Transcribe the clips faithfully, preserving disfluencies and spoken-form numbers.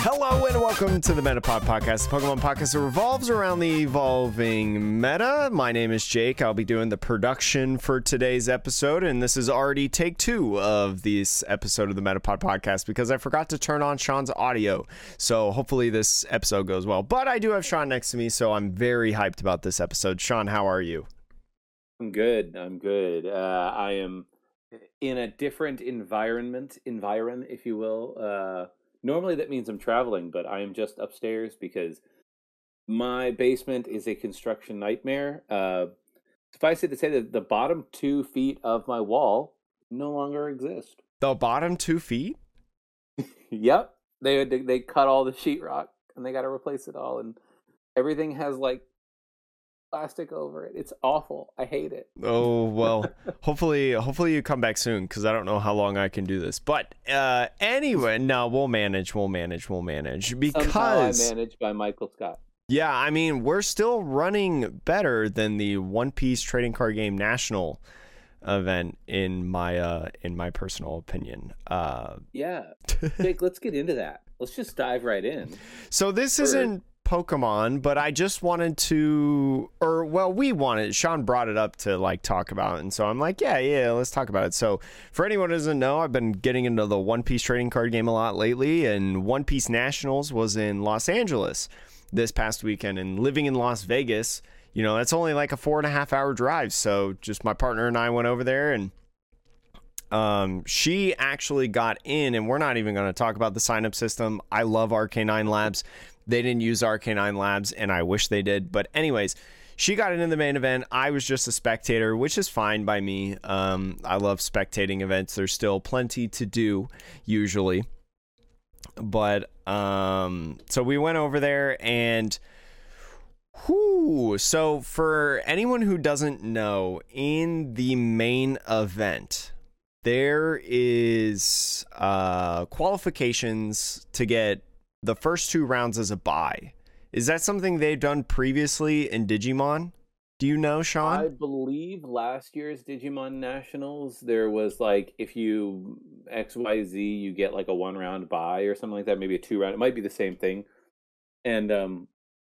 Hello and welcome to the Metapod Podcast, the Pokemon podcast that revolves around the evolving meta. My name is Jake. I'll be doing the production for today's episode, and this is already take two of this episode of the Metapod Podcast because I forgot to turn on Sean's audio. So hopefully this episode goes well. But I do have Sean next to me, so I'm very hyped about this episode. Sean, how are you? I'm good. I'm good. Uh, I am in a different environment, environ, if you will. Uh, Normally that means I'm traveling, but I am just upstairs because my basement is a construction nightmare. Uh, suffice it to say that the bottom two feet of my wall no longer exist. The bottom two feet? Yep. They, they they cut all the sheetrock and they got to replace it all. And everything has like plastic over it. It's awful. I hate it. Oh, well, hopefully hopefully you come back soon because I don't know how long I can do this. But uh, anyway, no, we'll manage, we'll manage, we'll manage. Because Somehow I managed by Michael Scott. Yeah, I mean, we're still running better than the One Piece Trading Card Game National event in my uh, in my personal opinion. Uh, yeah. Jake, let's get into that. Let's just dive right in. So this For... isn't Pokemon, but I just wanted to, or well, we wanted, Sean brought it up to like talk about it, and so I'm like, yeah, yeah, let's talk about it. So for anyone who doesn't know, I've been getting into the One Piece trading card game a lot lately, and One Piece Nationals was in Los Angeles this past weekend, and living in Las Vegas, you know, that's only like a four and a half hour drive. So just my partner and I went over there, and um, she actually got in, and we're not even going to talk about the sign up system. I love R K nine Labs. They didn't use R K nine Labs, and I wish they did. But anyways, she got into the main event. I was just a spectator, which is fine by me. Um, I love spectating events. There's still plenty to do, usually. But, um, so we went over there, and whoo. So for anyone who doesn't know, in the main event, there is uh, qualifications to get the first two rounds as a bye. Is that something they've done previously in Digimon? Do you know, Sean? I believe last year's Digimon Nationals, there was like, if you X Y Z, you get like a one round bye or something like that, maybe a two round. It might be the same thing. And um,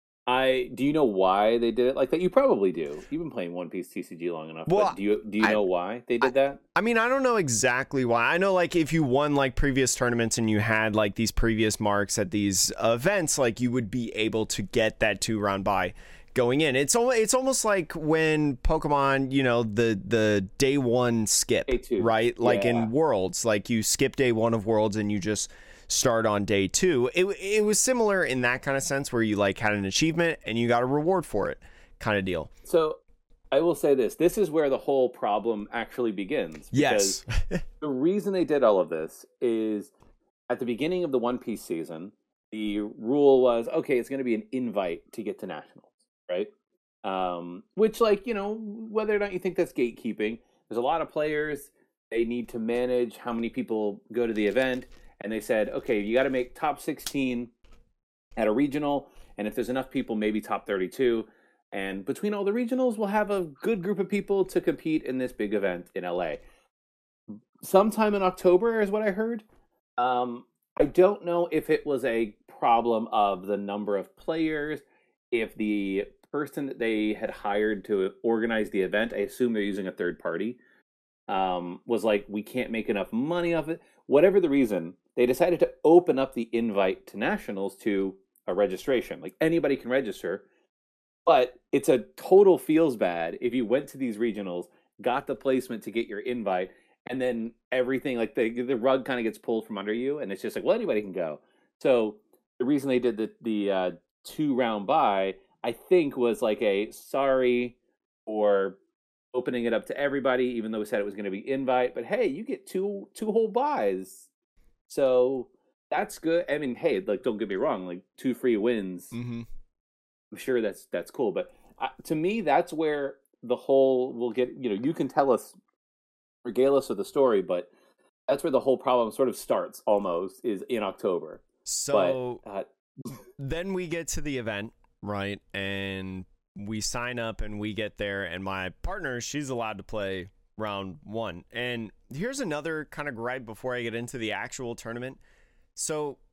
I do you know why they did it like that? You probably do. You've been playing One Piece T C G long enough. Well, but do you do you I, know why they did I, that? I mean, I don't know exactly why. I know like if you won like previous tournaments and you had like these previous marks at these events, like you would be able to get that two round bye going in. It's almost it's almost like when Pokemon, you know, the the day one skip, day two. Right? Like yeah. in Worlds, like you skip day one of Worlds and you just start on day two. It it was similar in that kind of sense where you like had an achievement and you got a reward for it, kind of deal. So I will say this: this is where the whole problem actually begins. Yes. The reason they did all of this is at the beginning of the One Piece season, the rule was okay, it's going to be an invite to get to nationals, right? Um, which, like, you know, whether or not you think that's gatekeeping, there's a lot of players. They need to manage how many people go to the event. And they said, okay, you got to make top sixteen at a regional. And if there's enough people, maybe top thirty-two. And between all the regionals, we'll have a good group of people to compete in this big event in L A. Sometime in October is what I heard. Um, I don't know if it was a problem of the number of players, if the person that they had hired to organize the event, I assume they're using a third party, um, was like, we can't make enough money off it. Whatever the reason, they decided to open up the invite to nationals to a registration. Like anybody can register, but it's a total feels bad if you went to these regionals, got the placement to get your invite, and then everything, like the the rug kind of gets pulled from under you, and it's just like, well, anybody can go. So the reason they did the the uh, two round bye, I think, was like a sorry for opening it up to everybody, even though we said it was going to be invite. But hey, you get two two whole buys, so that's good. I mean, hey, like don't get me wrong, like two free wins. Mm-hmm. I'm sure that's that's cool, but uh, to me, that's where the whole will get. You know, you can tell us, regale us of the story, but that's where the whole problem sort of starts. Almost is in October. So but, uh, then we get to the event, right? And we sign up and we get there, and my partner, she's allowed to play round one. And here's another kind of gripe before I get into the actual tournament. So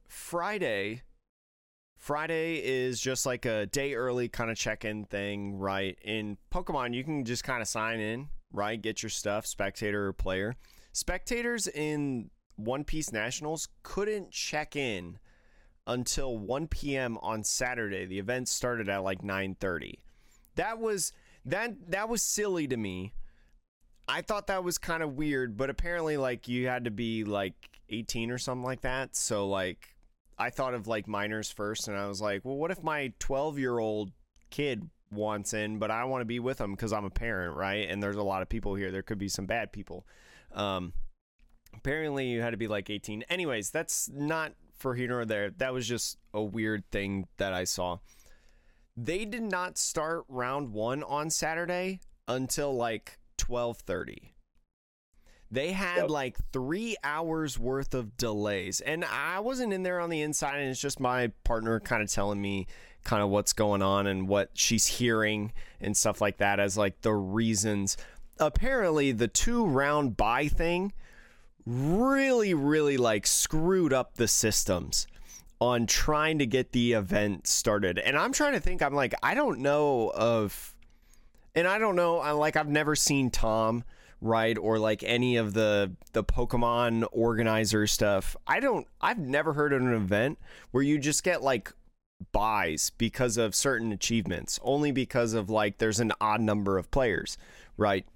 Friday, Friday is just like a day early kind of check-in thing, right? In Pokemon, you can just kind of sign in, right? Get your stuff, spectator or player. Spectators in One Piece Nationals couldn't check in until one p.m. on Saturday. The event started at like nine thirty. That was that that was silly to me. I thought that was kind of weird, but apparently like you had to be like eighteen or something like that. So like I thought of like minors first, and I was like, well, what if my twelve-year-old kid wants in, but I want to be with them because I'm a parent, right? And there's a lot of people here. There could be some bad people. Um, apparently you had to be like eighteen. Anyways, that's not for here nor there. That was just a weird thing that I saw. They did not start round one on Saturday until like twelve thirty. They had yep. like three hours worth of delays, and I wasn't in there on the inside, and it's just my partner kind of telling me kind of what's going on and what she's hearing and stuff like that as like the reasons. Apparently the two round bye thing really, really like screwed up the systems on trying to get the event started. And I'm trying to think, I'm like, I don't know of, and I don't know, I like, I've never seen Tom, right, or like any of the the Pokemon organizer stuff. I don't I've never heard of an event where you just get like buys because of certain achievements, only because of like there's an odd number of players, right?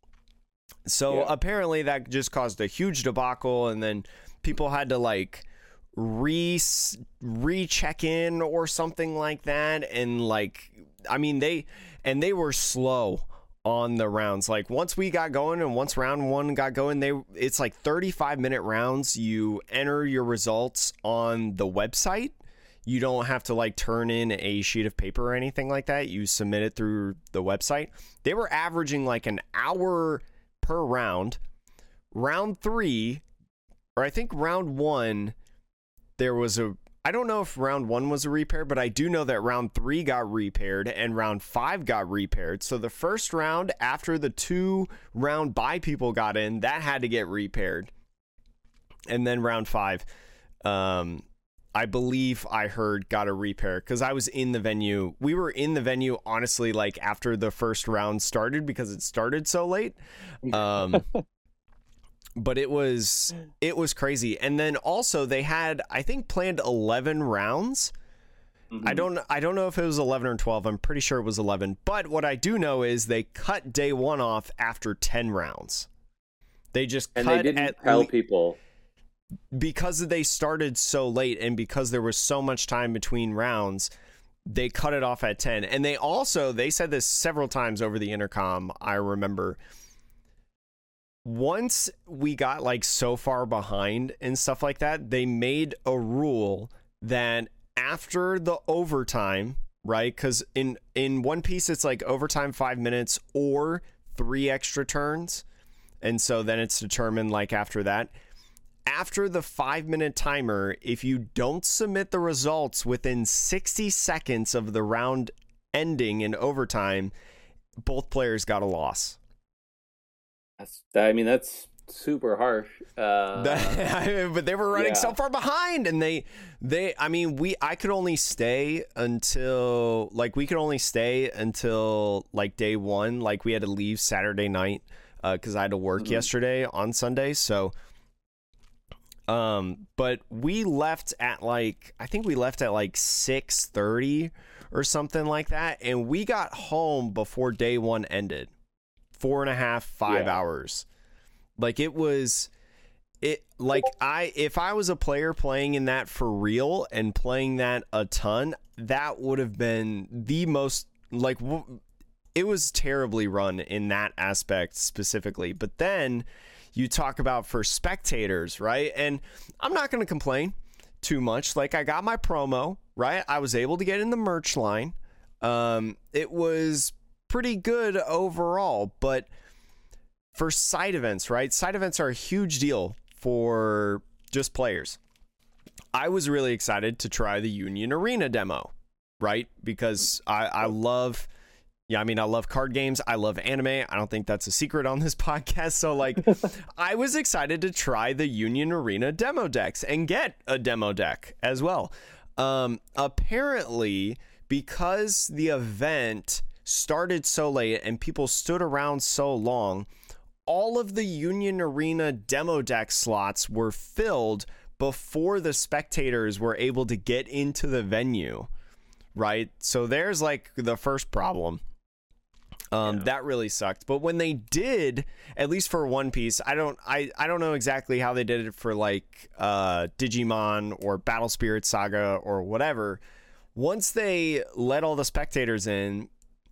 So yeah. Apparently that just caused a huge debacle, and then people had to like re recheck in or something like that, and like I mean they and they were slow on the rounds. Like once we got going and once round one got going, they it's like thirty-five minute rounds. You enter your results on the website. You don't have to like turn in a sheet of paper or anything like that. You submit it through the website. They were averaging like an hour per round. Round three, or I think round one, there was a I don't know if round one was a repair, but I do know that round three got repaired and round five got repaired. So the first round, after the two round bye people got in, that had to get repaired. And then round five, um, I believe I heard got a repair because I was in the venue. We were in the venue, honestly, like after the first round started because it started so late. Um But it was it was crazy. And then also they had, I think, planned eleven rounds. Mm-hmm. I don't I don't know if it was eleven or twelve. I'm pretty sure it was eleven. But what I do know is they cut day one off after ten rounds. They just and cut they didn't at tell le- people because they started so late and because there was so much time between rounds. They cut it off at ten. And they also they said this several times over the intercom. I remember. Once we got like so far behind and stuff like that, they made a rule that after the overtime, right? Because in in One Piece, it's like overtime five minutes or three extra turns. And so then it's determined like after that. After the five minute timer, if you don't submit the results within sixty seconds of the round ending in overtime, both players got a loss. That's, I mean, that's super harsh. Uh, but they were running yeah. so far behind, and they, they, I mean, we, I could only stay until, like, we could only stay until, like, day one. Like, we had to leave Saturday night because uh, I had to work mm-hmm. yesterday on Sunday. So, um, but we left at, like, I think we left at, like, six thirty or something like that, and we got home before day one ended. Four and a half, five yeah. hours. Like it was, it like I, if I was a player playing in that for real and playing that a ton, that would have been the most like, it was terribly run in that aspect specifically. But then you talk about for spectators, right? And I'm not going to complain too much. Like I got my promo, right? I was able to get in the merch line. Um, it was pretty good overall, but for side events, right? Side events are a huge deal for just players. I was really excited to try the Union Arena demo, right? Because I, I love Yeah, I mean, I love card games. I love anime. I don't think that's a secret on this podcast. So, like, I was excited to try the Union Arena demo decks and get a demo deck as well. Um, apparently, because the event started so late and people stood around so long, all of the Union Arena demo deck slots were filled before the spectators were able to get into the venue, right? So there's like the first problem. Um, yeah. That really sucked. But when they did, at least for One Piece, I don't I, I don't know exactly how they did it for like uh, Digimon or Battle Spirit Saga or whatever. Once they let all the spectators in,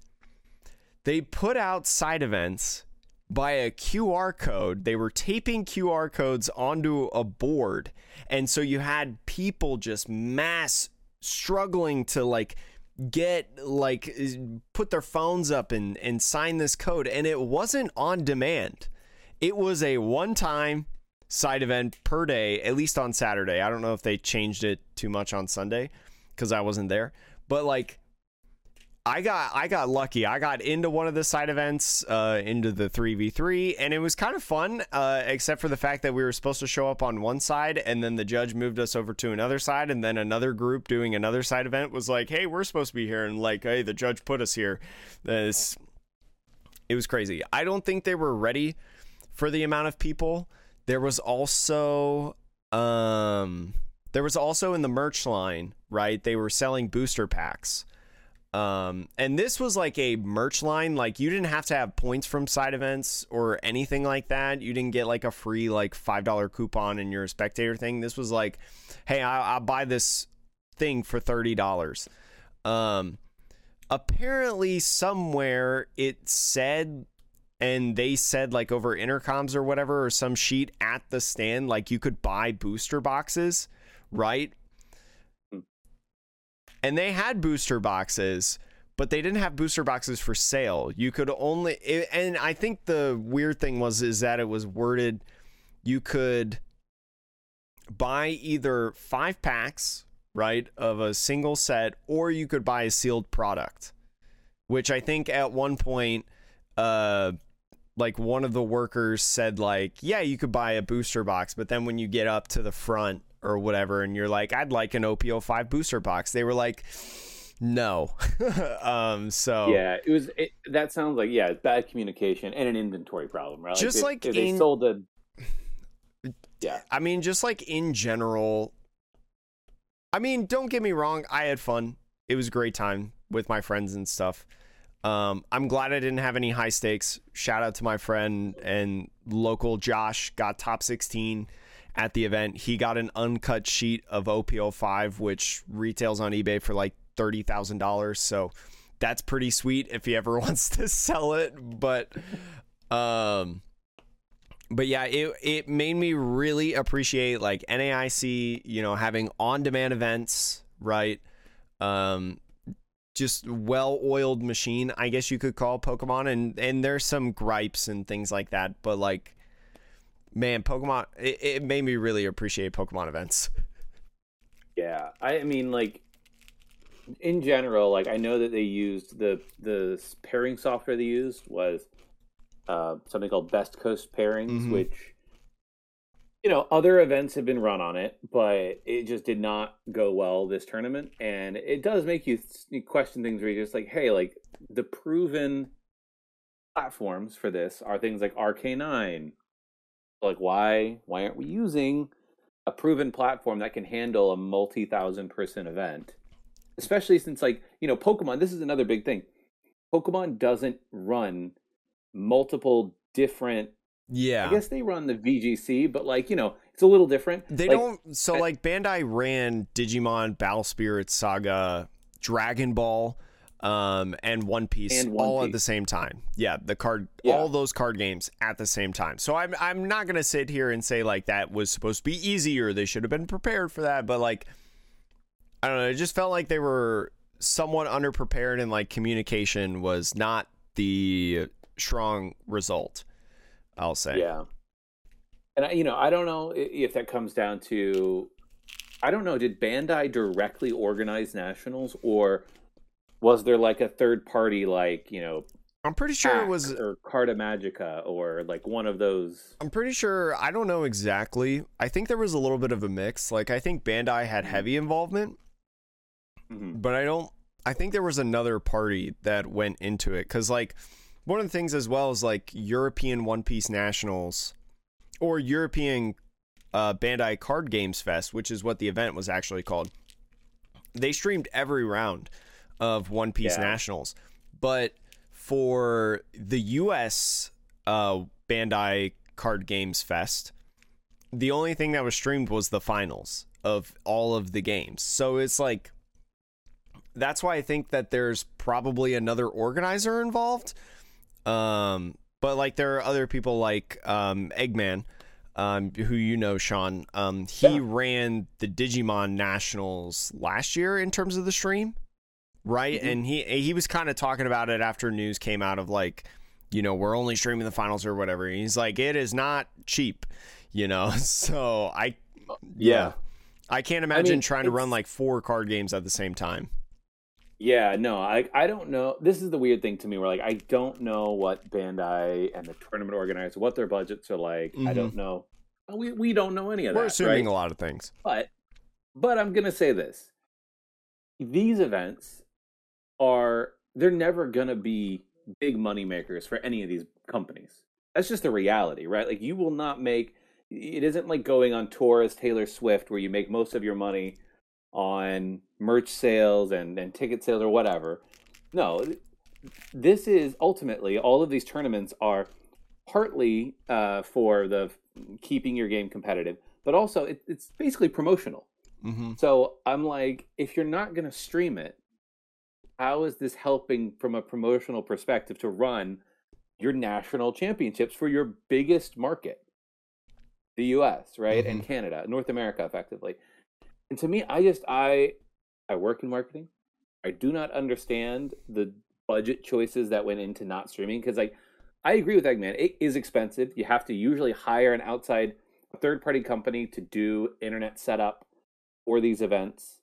they put out side events by a Q R code. They were taping Q R codes onto a board. And so you had people just mass struggling to like get like put their phones up and and sign this code, and it wasn't on demand. It was a one-time side event per day, at least on Saturday. I don't know if they changed it too much on Sunday because I wasn't there, but like I got I got lucky. I got into one of the side events, uh, into the three v three, and it was kind of fun, uh, except for the fact that we were supposed to show up on one side, and then the judge moved us over to another side, and then another group doing another side event was like, hey, we're supposed to be here, and like, hey, the judge put us here. This, it was crazy. I don't think they were ready for the amount of people. There was also... Um, there was also in the merch line, right? They were selling booster packs. Um, and this was like a merch line. Like you didn't have to have points from side events or anything like that. You didn't get like a free like five dollar coupon in your spectator thing. This was like, hey, I, I'll buy this thing for thirty dollars. Um, apparently somewhere it said, and they said like over intercoms or whatever, or some sheet at the stand, like you could buy booster boxes, right? And they had booster boxes, but they didn't have booster boxes for sale. You could only, and I think the weird thing was is that it was worded, you could buy either five packs, right, of a single set, or you could buy a sealed product, which I think at one point, uh, like one of the workers said like, yeah, you could buy a booster box, but then when you get up to the front or whatever, and you're like, I'd like an O P O five booster box, they were like, no. um, so yeah, it was. It, that sounds like yeah, it's bad communication and an inventory problem, right? Just like, like if, if in, they sold the. Yeah, I mean, just like in general. I mean, don't get me wrong, I had fun. It was a great time with my friends and stuff. Um, I'm glad I didn't have any high stakes. Shout out to my friend and local Josh, got top sixteen at the event. He got an uncut sheet of O P O five, which retails on eBay for like thirty thousand dollars. So that's pretty sweet if he ever wants to sell it. But, um, but yeah, it, it made me really appreciate like N A I C, you know, having on-demand events, right? Um, just well-oiled machine, I guess you could call Pokemon. And, and there's some gripes and things like that, but like, man, Pokemon, it, it made me really appreciate Pokemon events. Yeah, I mean, like, in general, like, I know that they used the the pairing software they used was uh, something called Best Coast Pairings, mm-hmm. which, you know, other events have been run on it, but it just did not go well this tournament. And it does make you question things where you're just like, hey, like, the proven platforms for this are things like R K nine. Like, why why aren't we using a proven platform that can handle a multi-thousand person event? Especially since, like, you know, Pokemon, this is another big thing. Pokemon doesn't run multiple different... Yeah. I guess they run the V G C, but, like, you know, it's a little different. They like, don't... So, I, like, Bandai ran Digimon, Battle Spirit Saga, Dragon Ball... Um, and One Piece and One all Piece. At the same time. Yeah, the card, yeah. all those card games at the same time. So I'm I'm not gonna sit here and say like that was supposed to be easy or they should have been prepared for that, but like I don't know, it just felt like they were somewhat underprepared and like communication was not the strong result, I'll say. Yeah, and I, you know, I don't know if that comes down to, I don't know, did Bandai directly organize nationals or Was there like a third party, like, you know, I'm pretty sure Pack it was or Carta Magica or like one of those? I'm pretty sure, I don't know exactly. I think there was a little bit of a mix. Like I think Bandai had heavy involvement, Mm-hmm. but I don't I think there was another party that went into it, cuz like one of the things as well is like European One Piece Nationals or European uh, Bandai Card Games Fest, which is what the event was actually called. They streamed every round of One Piece Yeah. Nationals, but for the U S uh, Bandai Card Games Fest, the only thing that was streamed was the finals of all of the games. So it's like, that's why I think that there's probably another organizer involved. Um, but like there are other people like um, Eggman, um, who you know, Sean. Um, he Yeah. ran the Digimon Nationals last year in terms of the stream, right? Mm-hmm. And he he was kind of talking about it after news came out of like, you know, we're only streaming the finals or whatever. And he's like, it is not cheap, you know. So I, Yeah. I can't imagine mean, trying to run it's- like four card games at the same time. Yeah, no, I I don't know. This is the weird thing to me, where like I don't know what Bandai and the tournament organizer, what their budgets are like. I Mhm. don't know. We we don't know any of We're that. assuming right? a lot of things. But but I'm gonna say this: these events are they're never gonna be big money makers for any of these companies. That's just the reality, right? Like you will not make. It isn't like going on tour as Taylor Swift, where you make most of your money on merch sales and, and ticket sales or whatever. No, this is ultimately all of these tournaments are partly uh, for the keeping your game competitive, but also it, it's basically promotional. Mm-hmm. So I'm like, if you're not going to stream it, how is this helping from a promotional perspective to run your national championships for your biggest market, the U S, right? Mhm. And Canada, North America, effectively. And to me, I just I I work in marketing. I do not understand the budget choices that went into not streaming, because like I agree with Eggman. It is expensive. You have to usually hire an outside third party company to do internet setup for these events.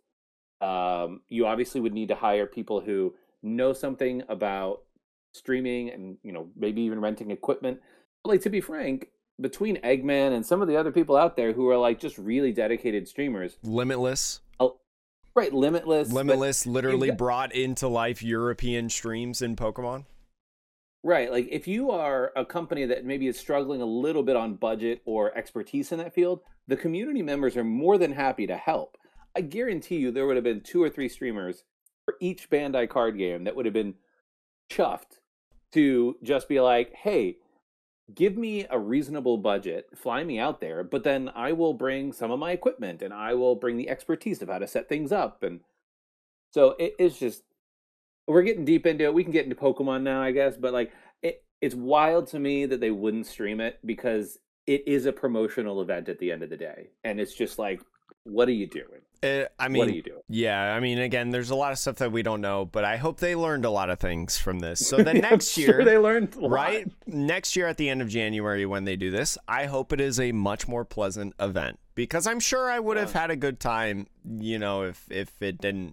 Um, you obviously would need to hire people who know something about streaming and, you know, maybe even renting equipment. But like, to be frank, between Eggman and some of the other people out there who are like just really dedicated streamers, Limitless. oh, right, Limitless, but- Limitless literally got- brought into life European streams in Pokemon. right, like if you are a company that maybe is struggling a little bit on budget or expertise in that field, the community members are more than happy to help. I guarantee you there would have been two or three streamers for each Bandai card game that would have been chuffed to just be like, hey, give me a reasonable budget, fly me out there, but then I will bring some of my equipment and I will bring the expertise of how to set things up. And so it, it's just, we're getting deep into it. We can get into Pokemon now, I guess, but like it, it's wild to me that they wouldn't stream it, because it is a promotional event at the end of the day. And it's just like, what are you doing? Uh, I mean, what are you doing? yeah, I mean, again, there's a lot of stuff that we don't know, but I hope they learned a lot of things from this. So the next I'm year, sure they learned a lot. right? Next year at the end of January when they do this, I hope it is a much more pleasant event, because I'm sure I would have Yeah. had a good time, you know, if if it didn't.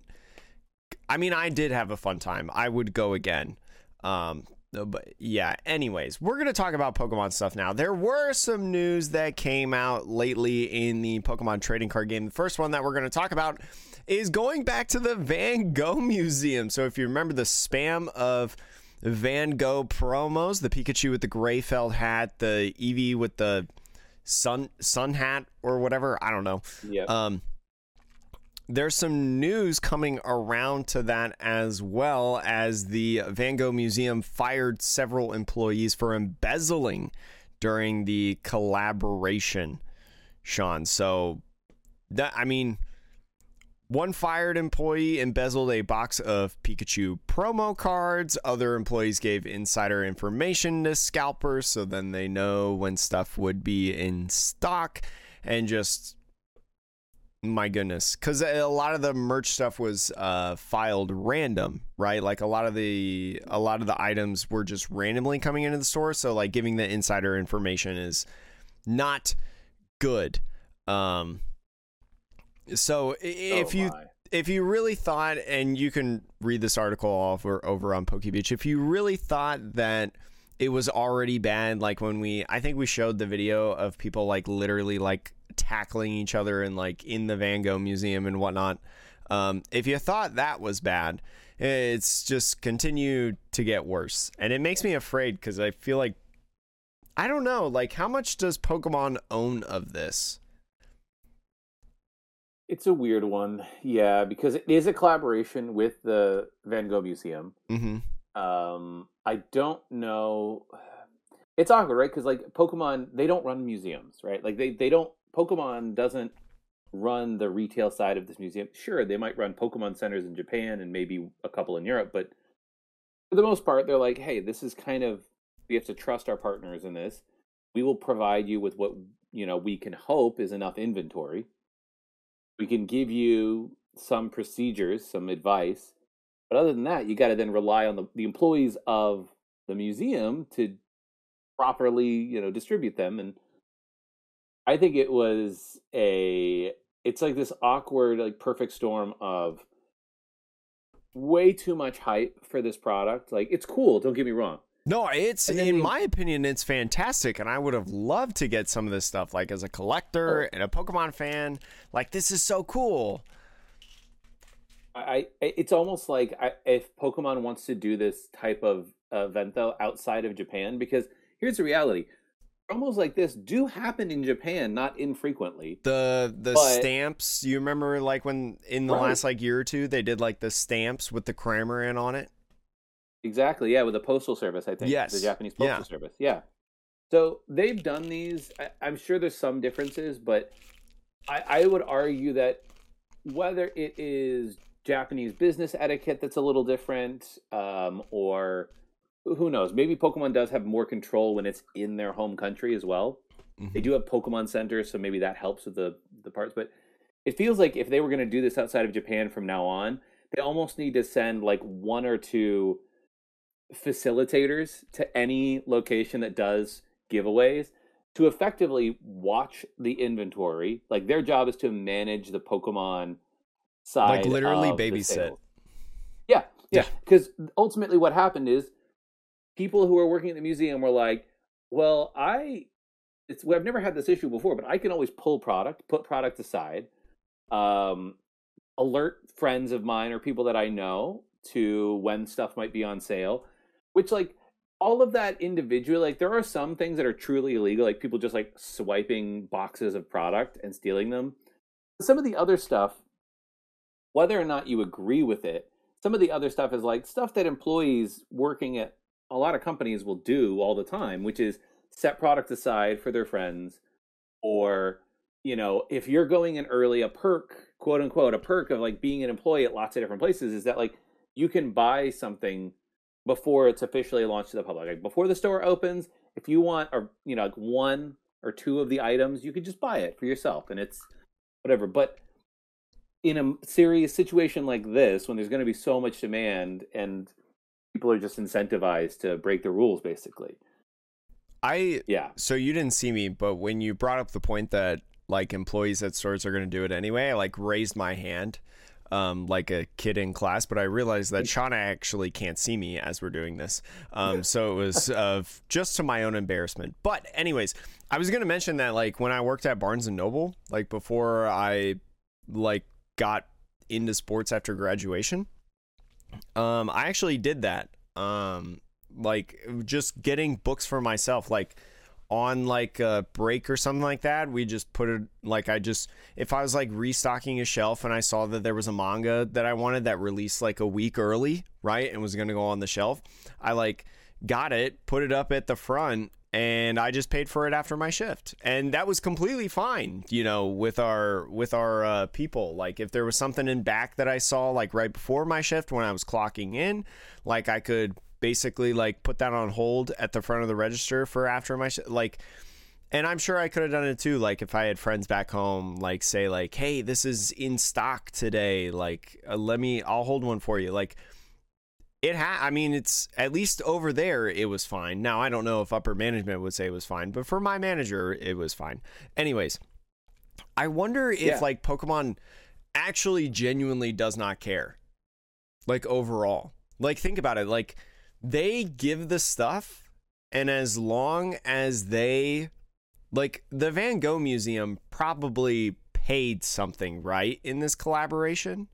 I mean, I did have a fun time. I would go again. Um, but yeah, anyways, we're going to talk about Pokemon stuff now. There were some news that came out lately in the Pokemon trading card game. The first one that we're going to talk about is going back to the Van Gogh Museum. So if you remember the spam of Van Gogh promos, the Pikachu with the gray felt hat, the Eevee with the sun sun hat or whatever, I don't know. Yeah. Um, there's some news coming around to that, as well as the Van Gogh Museum fired several employees for embezzling during the collaboration, Sean. So, that I mean, one fired employee embezzled a box of Pikachu promo cards. Other employees gave insider information to scalpers, so then they know when stuff would be in stock, and just... my goodness, because a lot of the merch stuff was uh filed random, right? Like a lot of the a lot of the items were just randomly coming into the store, so like giving the insider information is not good. Um so if Oh you my. if you really thought, and you can read this article over over on PokeBeach, if you really thought that it was already bad, like when we, I think we showed the video of people like literally like tackling each other and like in the Van Gogh Museum and whatnot. Um, if you thought that was bad, it's just continued to get worse. And it makes me afraid because I feel like, I don't know, like how much does Pokemon own of this? It's a weird one, yeah, because it is a collaboration with the Van Gogh Museum. Mm-hmm. Um, I don't know. It's awkward, right? Because like Pokemon, they don't run museums, right? Like they they don't. Pokemon doesn't run the retail side of this museum. Sure, they might run Pokemon centers in Japan and maybe a couple in Europe, but for the most part, they're like, hey, this is kind of, we have to trust our partners in this. We will provide you with what, you know, we can hope is enough inventory. We can give you some procedures, some advice, but other than that, you got to then rely on the, the employees of the museum to properly, you know, distribute them. And I think it was a, it's like this awkward, like perfect storm of way too much hype for this product. Like, it's cool, don't get me wrong. No, it's, in they, my opinion, it's fantastic, and I would have loved to get some of this stuff, like as a collector oh. and a Pokemon fan. Like, this is so cool. I, it's almost like I, if Pokemon wants to do this type of event, though, outside of Japan, because here's the reality. Promos like this do happen in Japan, not infrequently. The the but, stamps, you remember, like, when in the right. last, like, year or two, they did, like, the stamps with the Cramorant on it? Exactly, yeah, with the Postal Service, I think. Yes. The Japanese Postal yeah. Service, yeah. So they've done these. I, I'm sure there's some differences, but I, I would argue that whether it is Japanese business etiquette that's a little different, um, or who knows, maybe Pokemon does have more control when it's in their home country as well. Mm-hmm. They do have Pokemon centers, so maybe that helps with the, the parts. But it feels like if they were going to do this outside of Japan from now on, they almost need to send like one or two facilitators to any location that does giveaways to effectively watch the inventory. Like, their job is to manage the Pokemon side, like literally of babysit. Yeah, yeah. Because yeah. ultimately, what happened is people who are working at the museum were like, "Well, I, it's well, I've never had this issue before, but I can always pull product, put product aside, um, alert friends of mine or people that I know to when stuff might be on sale." Which, like, all of that individually, like, there are some things that are truly illegal, like people just, like, swiping boxes of product and stealing them. Some of the other stuff, whether or not you agree with it, some of the other stuff is, like, stuff that employees working at a lot of companies will do all the time, which is set product aside for their friends. Or, you know, if you're going in early, a perk, quote unquote, a perk of, like, being an employee at lots of different places is that, like, you can buy something before it's officially launched to the public. Like, before the store opens, if you want, or, you know, like one or two of the items, you could just buy it for yourself, and it's whatever. But in a serious situation like this, when there's going to be so much demand and people are just incentivized to break the rules, basically. I yeah. So you didn't see me, but when you brought up the point that like employees at stores are going to do it anyway, I like raised my hand. Um, like a kid in class, but I realized that Shauna actually can't see me as we're doing this. Um, so it was uh, just to my own embarrassment. But anyways, I was going to mention that like when I worked at Barnes and Noble, like before I like got into sports after graduation, um, I actually did that. Um, like just getting books for myself, like on like a break or something like that, we just put it like I just if I was like restocking a shelf and I saw that there was a manga that I wanted that released like a week early, right, and was gonna go on the shelf, I like got it, put it up at the front, and I just paid for it after my shift, and that was completely fine, you know, with our with our uh, people. Like if there was something in back that I saw like right before my shift when I was clocking in, like I could basically like put that on hold at the front of the register for after my sh- like, and I'm sure I could have done it too, like if I had friends back home like say like, hey, this is in stock today, like uh, let me I'll hold one for you. Like it ha I mean, it's at least over there it was fine. Now I don't know if upper management would say it was fine, but for my manager it was fine. Anyways, I wonder if yeah. like Pokemon actually genuinely does not care. Like overall. Like think about it. Like they give the stuff, and as long as they like the Van Gogh Museum probably paid something, right, in this collaboration?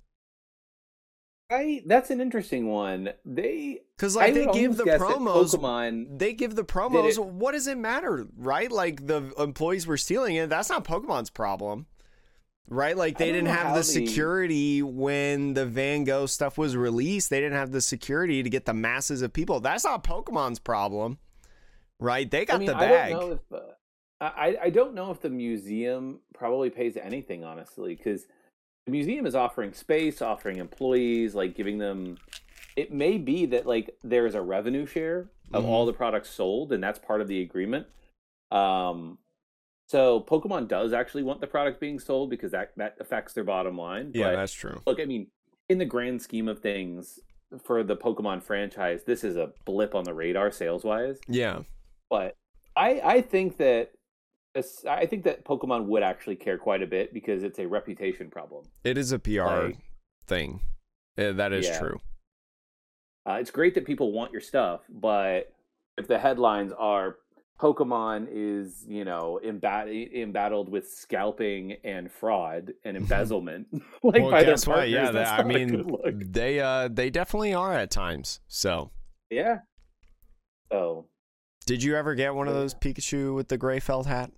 I that's an interesting one. They Because like I they would give almost the guess that promos, Pokemon they give the did promos. it. What does it matter, right? Like the employees were stealing it. That's not Pokemon's problem, right? Like I they don't didn't know have how the the security when the Van Gogh stuff was released. They didn't have the security to get the masses of people. That's not Pokemon's problem, right? They got I mean, the I don't bag. know if uh, I I don't know if the museum probably pays anything, honestly, because the museum is offering space, offering employees, like giving them. It may be that like there is a revenue share of Mm-hmm. all the products sold, and that's part of the agreement. Um, so Pokemon does actually want the product being sold because that that affects their bottom line. Yeah, But that's true. look, I mean, in the grand scheme of things, for the Pokemon franchise, this is a blip on the radar sales wise. Yeah, But I I think that as- I think that Pokemon would actually care quite a bit because it's a reputation problem. it is a P R Like, thing. Uh, that is yeah. true. Uh, it's great that people want your stuff, but if the headlines are Pokemon is, you know, embat- embattled with scalping and fraud and embezzlement, like Well, by their guess what? partners, Yeah, that's that, I not a good mean, look. they uh they definitely are at times. So, Yeah. So did you ever get one of Yeah. those Pikachu with the gray felt hat?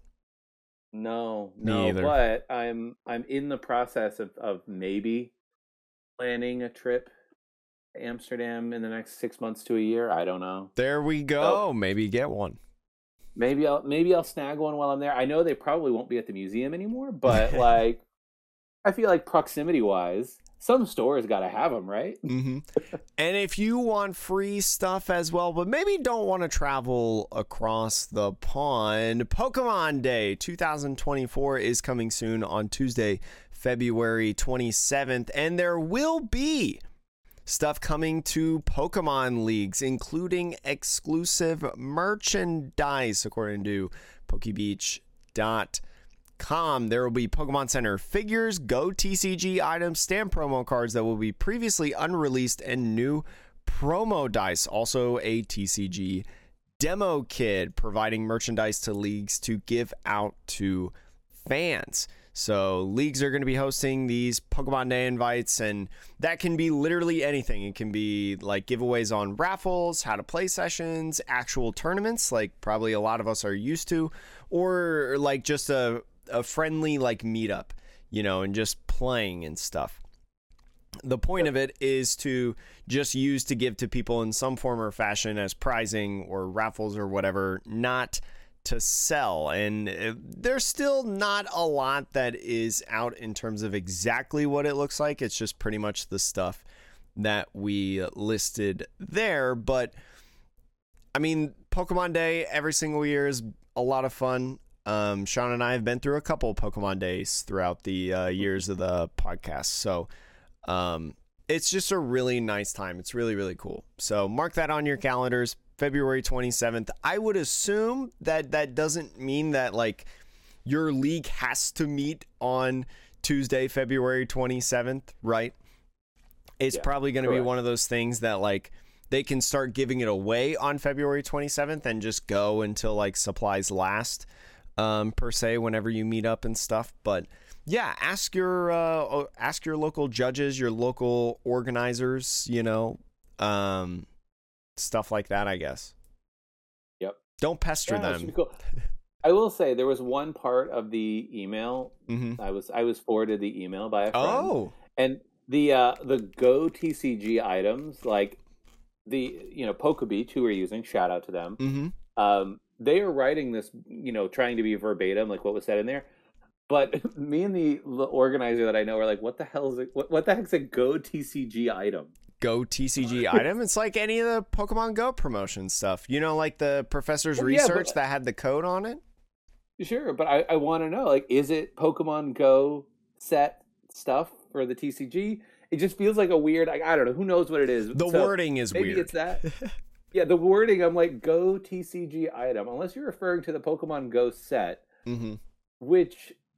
no, Me no, either. but I'm I'm in the process of of maybe planning a trip to Amsterdam in the next six months to a year. I don't know. There we go. Maybe get one. Maybe I'll maybe I'll snag one while I'm there. I know they probably won't be at the museum anymore, but like I feel like proximity wise, some stores got to have them, right? Mm-hmm. And if you want free stuff as well, but maybe don't want to travel across the pond, Pokemon Day twenty twenty-four is coming soon on Tuesday, February twenty-seventh, and there will be stuff coming to Pokemon Leagues, including exclusive merchandise, according to Pokebeach dot com. There will be Pokemon Center figures, Go T C G items, stamp promo cards that will be previously unreleased, and new promo dice. Also a T C G demo kit, providing merchandise to leagues to give out to fans. So leagues are going to be hosting these Pokemon Day invites, and that can be literally anything. It can be like giveaways on raffles, how to play sessions, actual tournaments, like probably a lot of us are used to, or like just a, a friendly like meetup, you know, and just playing and stuff. The point of it is to just use to give to people in some form or fashion as prizing or raffles or whatever, not to sell. And uh, there's still not a lot that is out in terms of exactly what it looks like. It's just pretty much the stuff that we listed there. But I mean, Pokemon Day every single year is a lot of fun. Um, Sean and I have been through a couple Pokemon days throughout the uh, years of the podcast. So um, it's just a really nice time. It's really, really cool. So mark that on your calendars. February twenty-seventh. I would assume that that doesn't mean that like your league has to meet on Tuesday, February twenty-seventh, right? It's Yeah, probably going to be correct. one of those things that like they can start giving it away on February twenty-seventh and just go until like supplies last, um, per se, whenever you meet up and stuff. But yeah, ask your uh, ask your local judges, your local organizers, you know, um, stuff like that, I guess. Yep. Don't pester Yeah, that should them. be cool. I will say there was one part of the email Mm-hmm. I was I was forwarded the email by a friend. Oh, And the uh the Go T C G items, like the you know Pokebeach, who we're using, shout out to them. mm-hmm. Um, they are writing this, you know, trying to be verbatim, like what was said in there. But me and the, the organizer that I know are like, what the hell is it? What, what the heck's a Go T C G item? Go T C G item. It's like any of the Pokemon Go promotion stuff. You know, like the professor's Well, yeah, research but- that had the code on it. Sure, but I, I want to know, like, is it Pokemon Go set stuff for the T C G? It just feels like a weird, like, I don't know, who knows what it is. The So wording is maybe weird. it's that. Yeah, the wording, I'm like, Go T C G item, unless you're referring to the Pokemon Go set, Mm-hmm. which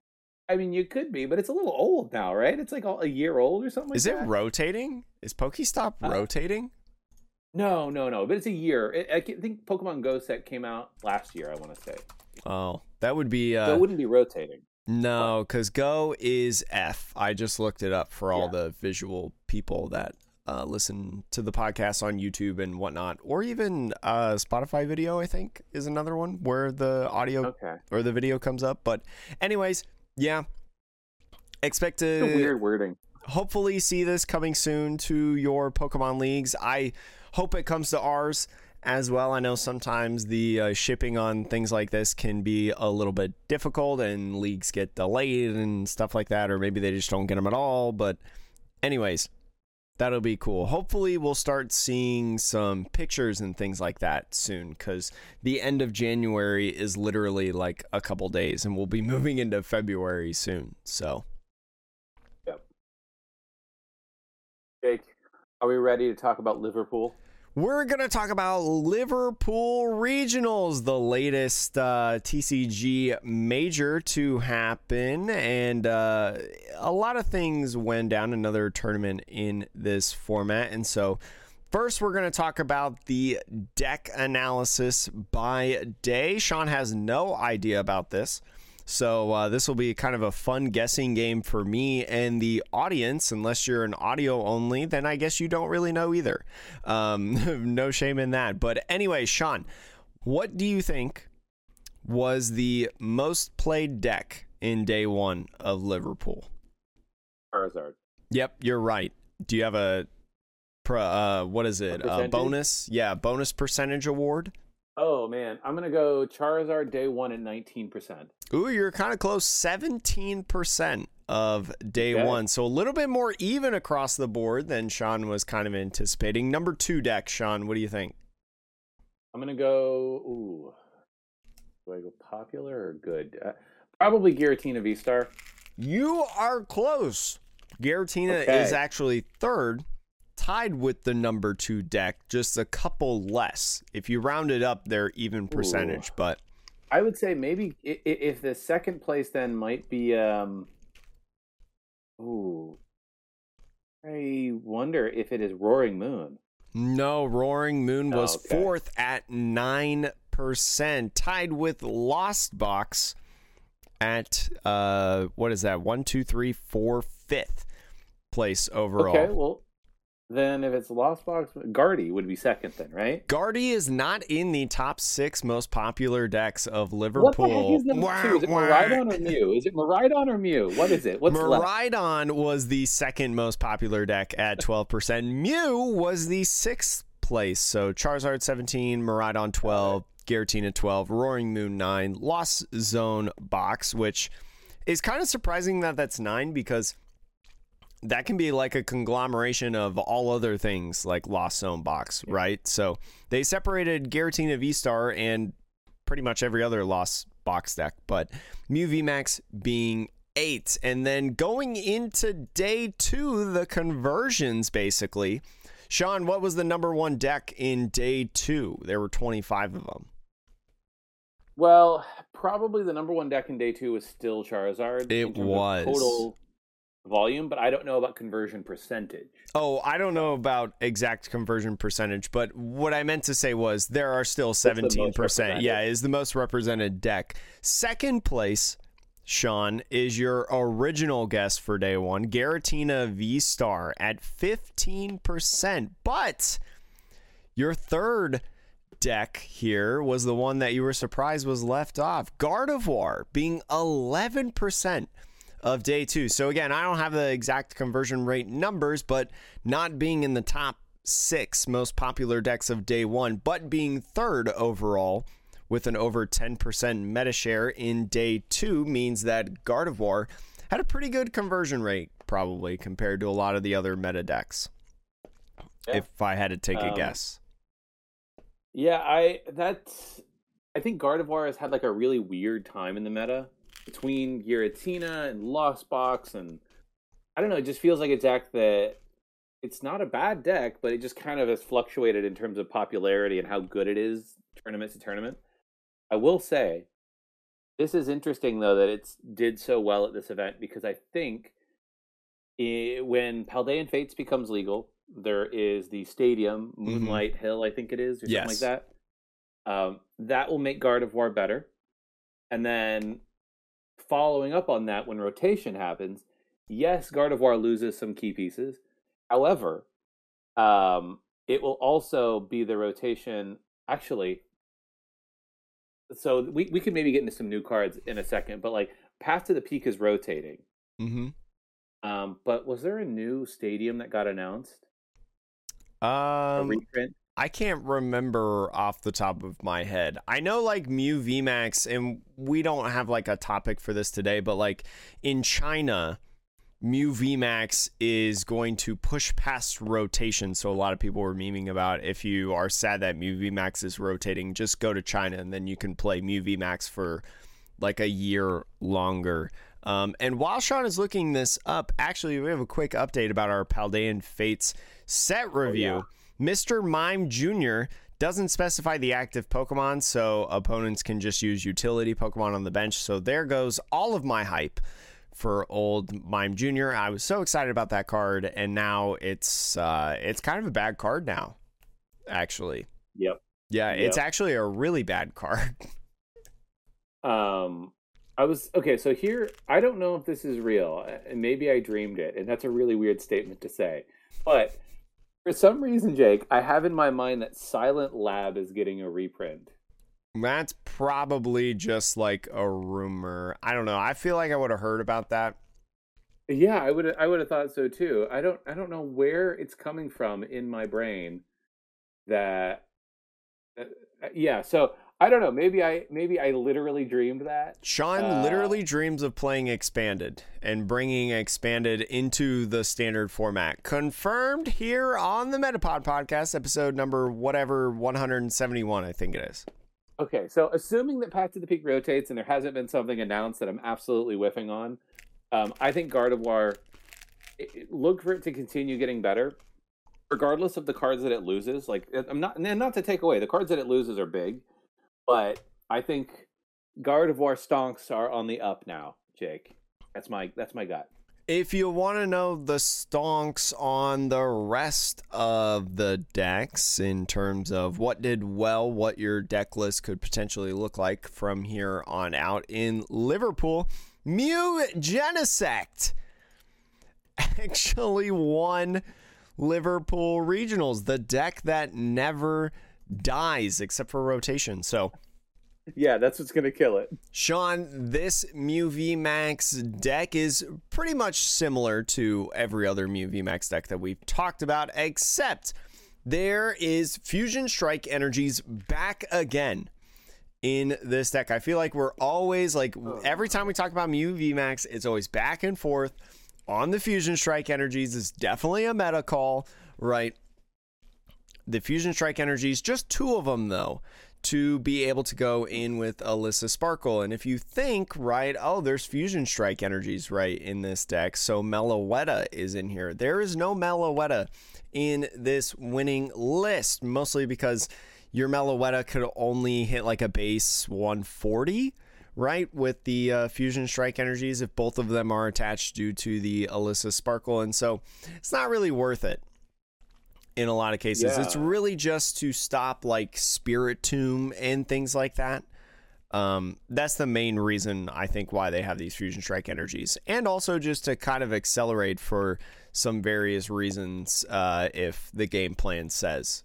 I mean, you could be, but it's a little old now, right? It's like a year old or something like Is it that. rotating? Is Pokestop Uh, rotating? no, no, no. But it's a year. It, I think Pokemon Go set came out last year, I want to say. Oh, that would be uh So it wouldn't be rotating. no, because Go is F. I just looked it up for all Yeah. the visual people that uh, listen to the podcast on YouTube and whatnot, or even uh, Spotify video, I think, is another one where the audio Okay. or the video comes up. But anyways, yeah, expect It's to a weird wording. hopefully see this coming soon to your Pokemon leagues. I hope it comes to ours as well. I know sometimes the uh, shipping on things like this can be a little bit difficult and leagues get delayed and stuff like that, or maybe they just don't get them at all. But anyways, that'll be cool. Hopefully we'll start seeing some pictures and things like that soon, because the end of January is literally like a couple days and we'll be moving into February soon. So Yep. Jake, are we ready to talk about Liverpool? we're going to talk about Liverpool Regionals, the latest uh, T C G major to happen. And uh, a lot of things went down, another tournament in this format. And so first, we're going to talk about the deck analysis by day. Sean has no idea about this. So uh, this will be kind of a fun guessing game for me and the audience. Unless you're an audio only, then I guess you don't really know either. Um, no shame in that. But anyway, Sean, what do you think was the most played deck in day one of Liverpool? Charizard. Yep, you're right. Do you have a, pro- uh, what is it? A percentage? bonus? Yeah, bonus percentage award. Oh, man. I'm going to go Charizard day one at nineteen percent. Ooh, you're kind of close. seventeen percent of day Okay. one. So a little bit more even across the board than Sean was kind of anticipating. Number two deck, Sean, what do you think? I'm going to go... Ooh. Do I go popular or good? Uh, probably Giratina V-Star. You are close. Giratina Okay. is actually third, tied with the number two deck, just a couple less. If you round it up, they're even percentage, Ooh. but I would say maybe i- i- if the second place then might be... um. Ooh. I wonder if it is Roaring Moon. no, Roaring Moon was Oh, okay. fourth at nine percent, tied with Lost Box at, uh, what is that? One, two, three, four, fifth place overall. Okay, well, then if it's Lost Box, Guardy would be second then, right? Guardy is not in the top six most popular decks of Liverpool. What the heck is number two? Is it Miraidon or Mew? Is it Miraidon or Mew? What is it? What's left? Miraidon was the second most popular deck at twelve percent. Mew was the sixth place. So Charizard seventeen, Miraidon twelve, Giratina twelve, Roaring Moon nine, Lost Zone Box, which is kind of surprising that that's nine because that can be like a conglomeration of all other things like Lost Zone Box, right? So they separated Giratina V-Star and pretty much every other Lost Box deck, but Mew VMAX being eight. And then going into day two, the conversions basically. Sean, what was the number one deck in day two? There were twenty-five of them. Well, probably the number one deck in day two was still Charizard. It in terms of was. total volume, but I don't know about conversion percentage. Oh, I don't know about exact conversion percentage, but what I meant to say was there are still seventeen percent. represented. Yeah, is the most represented deck. Second place, Sean, is your original guess for day one, Giratina V-Star at fifteen percent. But your third deck here was the one that you were surprised was left off. Gardevoir being eleven percent of day two. So again, I don't have the exact conversion rate numbers, but not being in the top six most popular decks of day one, but being third overall with an over ten percent meta share in day two means that Gardevoir had a pretty good conversion rate probably compared to a lot of the other meta decks. Yeah. If I had to take a Um, guess. Yeah, I that's I think Gardevoir has had like a really weird time in the meta between Giratina and Lost Box, and I don't know, it just feels like a deck that it's not a bad deck, but it just kind of has fluctuated in terms of popularity and how good it is tournament to tournament. I will say This is interesting though that it's did so well at this event because I think it, when Paldean Fates becomes legal, there is the stadium Moonlight mm-hmm. Hill, I think it is, or yes. something like that. Um, that will make Gardevoir better, and then following up on that, when rotation happens, yes, Gardevoir loses some key pieces. However, um, it will also be the rotation. Actually, so we we could maybe get into some new cards in a second, but like Path to the Peak is rotating. Mm-hmm. Um, but was there a new stadium that got announced? Um, a reprint? I can't remember off the top of my head. I know like Mew V MAX, and we don't have like a topic for this today, but like in China, Mew V MAX is going to push past rotation. So a lot of people were memeing about, if you are sad that Mew V MAX is rotating, just go to China and then you can play Mew V MAX for like a year longer. Um, and while Sean is looking this up, actually, we have a quick update about our Paldean Fates set review. Oh, yeah. Mister Mime Junior doesn't specify the active Pokemon, so opponents can just use utility Pokemon on the bench. So there goes all of my hype for old Mime Junior I was so excited about that card, and now it's uh, it's kind of a bad card now, actually. Yep. Yeah, yep. It's actually a really bad card. um, I was okay. So here, I don't know if this is real, and maybe I dreamed it, and that's a really weird statement to say, but for some reason, Jake, I have in my mind that Silent Lab is getting a reprint. That's probably just like a rumor. I don't know. I feel like I would have heard about that. Yeah, I would. I would have thought so too. I don't. I don't know where it's coming from in my brain. That. Uh, yeah. So I don't know. Maybe I. Maybe I literally dreamed that. Sean uh, literally dreams of playing Expanded and bringing Expanded into the standard format. Confirmed here on the Metapod podcast, episode number whatever one hundred seventy-one, I think it is. Okay, so assuming that Path to the Peak rotates and there hasn't been something announced that I'm absolutely whiffing on, um, I think Gardevoir, it, look for it to continue getting better, regardless of the cards that it loses. Like, I'm not, and not to take away, the cards that it loses are big, but I think Gardevoir stonks are on the up now, Jake. That's my that's my gut. If you want to know the stonks on the rest of the decks in terms of what did well, what your deck list could potentially look like from here on out in Liverpool, Mew Genesect actually won Liverpool Regionals, the deck that never dies except for rotation. So yeah, that's what's going to kill it. Sean, this Mew V MAX deck is pretty much similar to every other Mew V MAX deck that we've talked about, except there is Fusion Strike Energies back again in this deck. I feel like we're always, like, oh. every time we talk about Mew V MAX, it's always back and forth on the Fusion Strike Energies. It's definitely a meta call, right? The Fusion Strike Energies, just two of them, though, to be able to go in with Alyssa Sparkle. And if you think, right, oh, there's Fusion Strike Energies, right, in this deck, so Meloetta is in here. There is no Meloetta in this winning list, mostly because your Meloetta could only hit like a base one forty, right, with the uh, Fusion Strike Energies if both of them are attached due to the Alyssa Sparkle. And so it's not really worth it. In a lot of cases, yeah. It's really just to stop like Spiritomb and things like that. Um, that's the main reason I think why they have these Fusion Strike Energies, and also just to kind of accelerate for some various reasons uh, if the game plan says.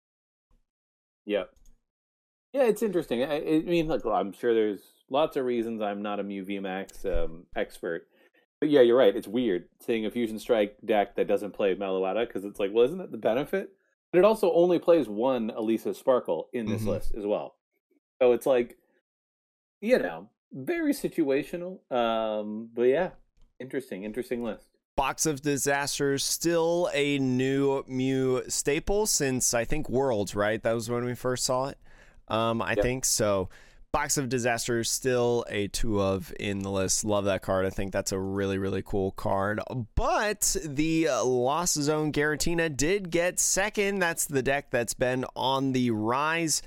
Yeah, yeah, it's interesting. I, I mean, look, I'm sure there's lots of reasons. I'm not a Mew V MAX um, expert. But yeah, you're right. It's weird seeing a Fusion Strike deck that doesn't play Meloetta, because it's like, well, isn't that the benefit? But it also only plays one Alyssa Sparkle in this mm-hmm. list as well. So it's like, you know, very situational. Um, but yeah, interesting, interesting list. Box of Disasters, still a new Mew staple since, I think, Worlds, right? That was when we first saw it, um, I yep. think. So Box of Disasters, still a two of in the list. Love that card. I think that's a really, really cool card. But the Lost Zone Giratina did get second. That's the deck that's been on the rise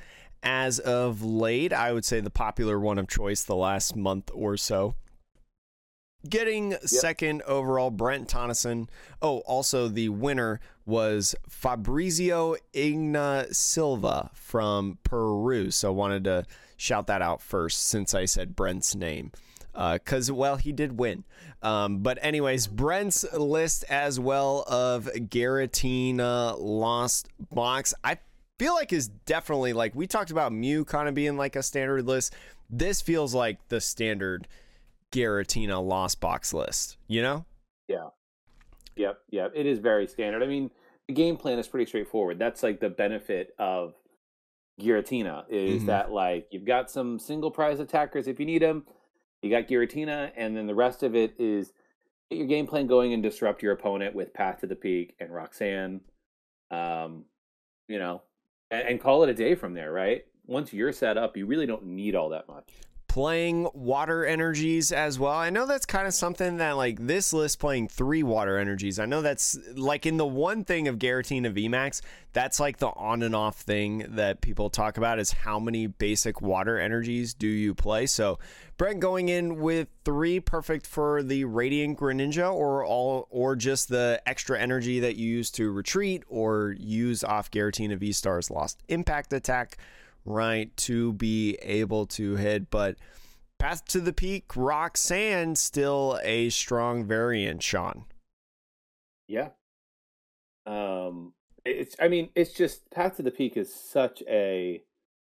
as of late. I would say the popular one of choice the last month or so. Getting yep. second overall, Brent Tonneson. Oh, also the winner was Fabrizio Igna Silva from Peru. So wanted to shout that out first since I said Brent's name. Because, uh, well, he did win. Um, but anyways, Brent's list as well of Giratina Lost Box, I feel like is definitely, like, we talked about Mew kind of being like a standard list. This feels like the standard Giratina Lost Box list, you know? Yeah. Yep, yep. It is very standard. I mean, the game plan is pretty straightforward. That's, like, the benefit of Giratina is mm-hmm. that, like, you've got some single prize attackers if you need them. You got Giratina, and then the rest of it is get your game plan going and disrupt your opponent with Path to the Peak and Roxanne, um, you know, and, and call it a day from there, right? Once you're set up, you really don't need all that much. Playing water energies as well. I know that's kind of something that, like, this list playing three water energies. I know that's, like, in the one thing of Giratina V MAX, that's, like, the on and off thing that people talk about is how many basic water energies do you play. So, Brent going in with three, perfect for the Radiant Greninja, or all, or just the extra energy that you use to retreat or use off Giratina V-Star's Lost Impact attack, right, to be able to hit. But Path to the Peak, Roxanne, still a strong variant, Sean. Yeah. Um, it's, I mean, it's just, Path to the Peak is such a,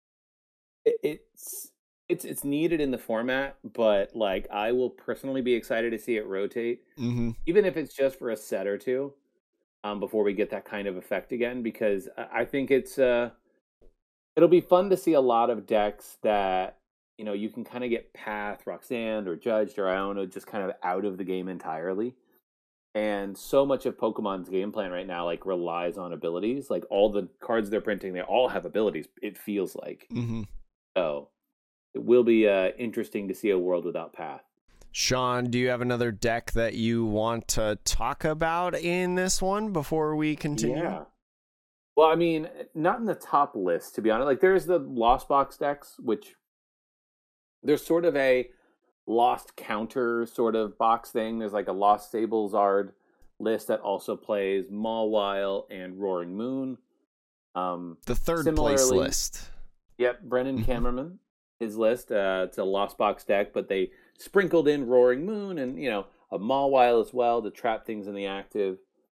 it, it's, it's, it's needed in the format, but, like, I will personally be excited to see it rotate, mm-hmm. even if it's just for a set or two, um, before we get that kind of effect again, because I, I think it's, uh, it'll be fun to see a lot of decks that, you know, you can kind of get Path, Roxanne, or Judged, or Iono just kind of out of the game entirely. And so much of Pokemon's game plan right now, like, relies on abilities. Like, all the cards they're printing, they all have abilities, it feels like. Mm-hmm. So, it will be uh, interesting to see a world without Path. Sean, do you have another deck that you want to talk about in this one before we continue? Yeah. Well, I mean, not in the top list, to be honest. Like, there's the Lost Box decks, which there's sort of a Lost counter sort of box thing. There's like a Lost Sablezard list that also plays Mawile and Roaring Moon. Um, the third place list. Yep, Brennan Kammerman, his list. Uh, it's a Lost Box deck, but they sprinkled in Roaring Moon and, you know, a Mawile as well to trap things in the active.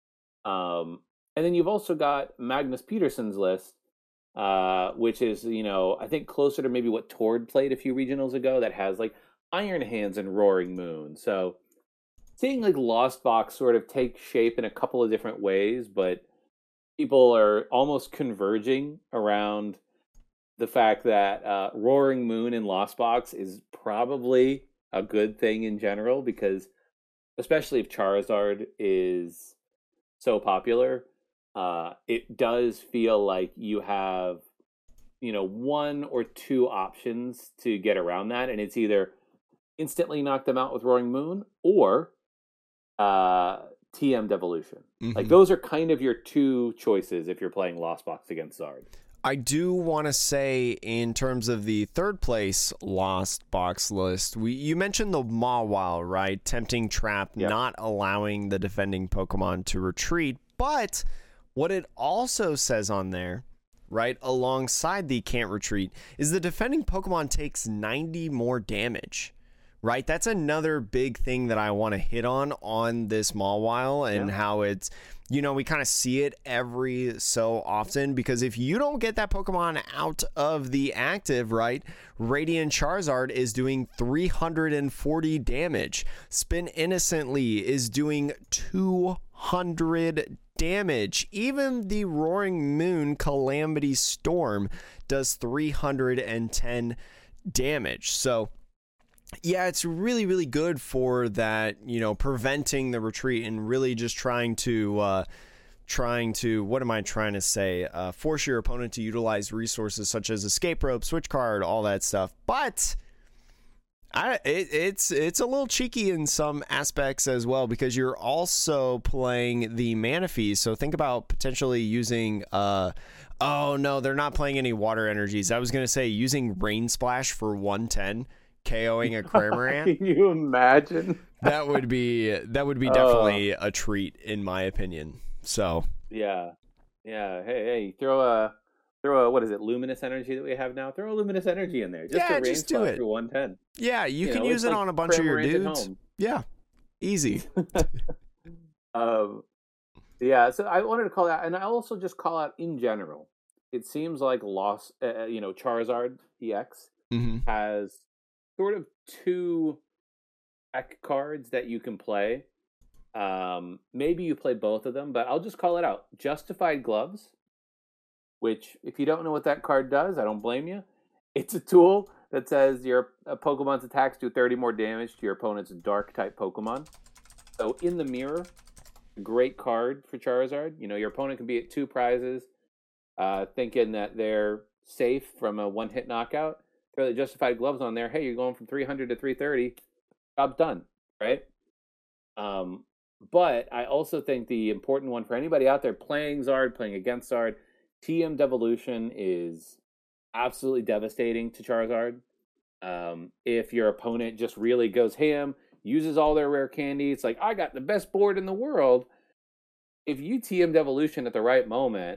Um... And then you've also got Magnus Peterson's list, uh, which is, you know, I think closer to maybe what Tord played a few regionals ago, that has, like, Iron Hands and Roaring Moon. So seeing, like, Lost Box sort of take shape in a couple of different ways, but people are almost converging around the fact that uh, Roaring Moon in Lost Box is probably a good thing in general, because especially if Charizard is so popular, Uh, it does feel like you have, you know, one or two options to get around that, and it's either instantly knock them out with Roaring Moon or uh, T M Devolution. Mm-hmm. Like, those are kind of your two choices if you're playing Lost Box against Zard. I do want to say, in terms of the third place Lost Box list, we you mentioned the Mawile, right? Tempting Trap, yep. Not allowing the defending Pokemon to retreat, but what it also says on there, right, alongside the can't retreat, is the defending Pokemon takes ninety more damage, right? That's another big thing that I want to hit on on this Mawile, and yeah. how it's, you know, we kind of see it every so often, because if you don't get that Pokemon out of the active, right, Radiant Charizard is doing three hundred forty damage. Spin Innocently is doing two hundred damage. Even the Roaring Moon Calamity Storm does three hundred ten damage. So yeah, it's really, really good for that, you know, preventing the retreat and really just trying to, uh, trying to, what am I trying to say? Uh, force your opponent to utilize resources such as Escape Rope, Switch Card, all that stuff. But I, it, it's it's a little cheeky in some aspects as well, because you're also playing the Manaphy. So think about potentially using uh, Oh, no, they're not playing any water energies. I was going to say using Rain Splash for one ten, KOing a Cramorant. Can you imagine? That would be that would be Uh, definitely a treat, in my opinion. So, Yeah. Yeah. Hey, hey, throw a throw a what is it, luminous energy that we have now? Throw a luminous energy in there. Just Yeah, a rain just do splash it. for one ten. yeah, you, You can know, use it's it like on a bunch of your Cramorant at dudes. home. Yeah, easy. Um, yeah, so I wanted to call out, and I also just call out in general. It seems like Lost, uh, you know, Charizard E X hmm has sort of two deck cards that you can play. Um, maybe you play both of them, but I'll just call it out. Justified Gloves, which, if you don't know what that card does, I don't blame you. It's a tool that says your a Pokemon's attacks do thirty more damage to your opponent's Dark type Pokemon. So in the mirror, a great card for Charizard. You know, your opponent can be at two prizes, uh, thinking that they're safe from a one-hit knockout. Throw the Justified Gloves on there. Hey, you're going from three hundred to three thirty. Job's done, right? Um, but I also think the important one for anybody out there playing Zard, playing against Zard, T M Devolution is absolutely devastating to Charizard. Um, if your opponent just really goes ham, uses all their rare candy, it's like, I got the best board in the world. If you T M Devolution at the right moment,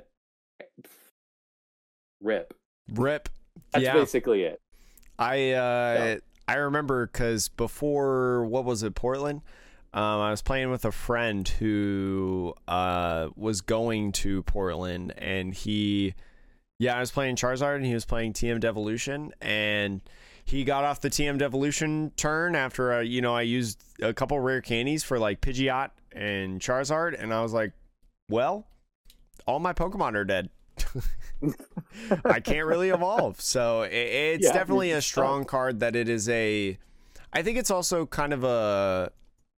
rip. Rip. That's yeah. basically it. I uh, Yeah. I remember because before, what was it, Portland? Um, I was playing with a friend who uh, was going to Portland, and he, yeah, I was playing Charizard, and he was playing T M Devolution, and he got off the T M Devolution turn after, uh, you know, I used a couple rare candies for, like, Pidgeot and Charizard, and I was like, well, all my Pokemon are dead. I can't really evolve. So it, it's Yeah, definitely you're a just strong stuck. card that it is a, I think it's also kind of a,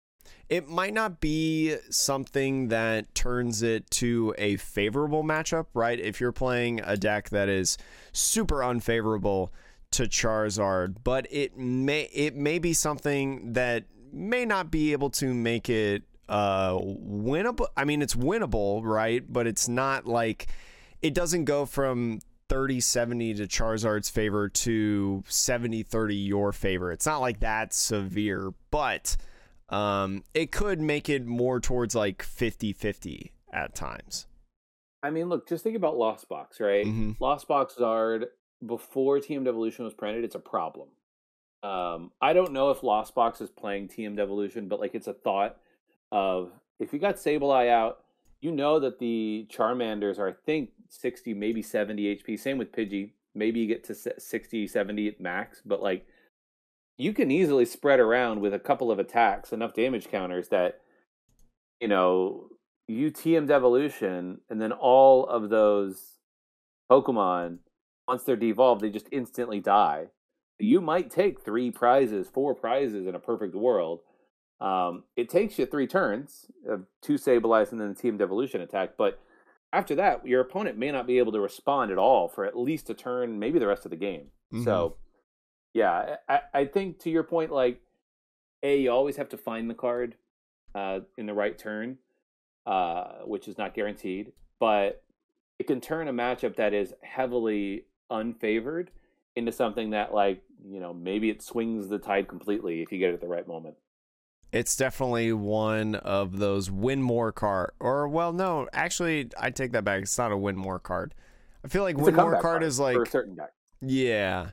it might not be something that turns it to a favorable matchup, right? If you're playing a deck that is super unfavorable to Charizard, but it may it may be something that may not be able to make it uh winnable. I mean, it's winnable, right? But it's not like, it doesn't go from thirty seventy to Charizard's favor to seventy thirty your favor. It's not like that severe, but um, it could make it more towards like fifty fifty at times. I mean, look, just think about Lost Box, right? Mm-hmm. Lost Box Zard, before T M Devolution was printed, it's a problem. Um, I don't know if Lost Box is playing T M Devolution, but like, it's a thought of, if you got Sableye out, you know that the Charmanders are, I think, sixty, maybe seventy H P. Same with Pidgey. Maybe you get to sixty, seventy at max, but like, you can easily spread around with a couple of attacks, enough damage counters that, you know, you T M Devolution, and then all of those Pokemon, once they're devolved, they just instantly die. You might take three prizes, four prizes in a perfect world. Um, it takes you three turns of two Sableyes and then the T M Devolution attack, but after that, your opponent may not be able to respond at all for at least a turn, maybe the rest of the game. Mm-hmm. So, yeah, I, I think to your point, like, A, you always have to find the card uh, in the right turn, uh, which is not guaranteed, but it can turn a matchup that is heavily unfavored into something that, like, you know, maybe it swings the tide completely if you get it at the right moment. It's definitely one of those win more card, or well, no, actually, I take that back. It's not a win more card. I feel like It's win a more comeback card card is like, for a certain deck. yeah,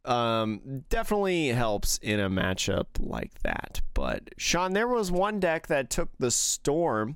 um, definitely helps in a matchup like that. But Sean, there was one deck that took the storm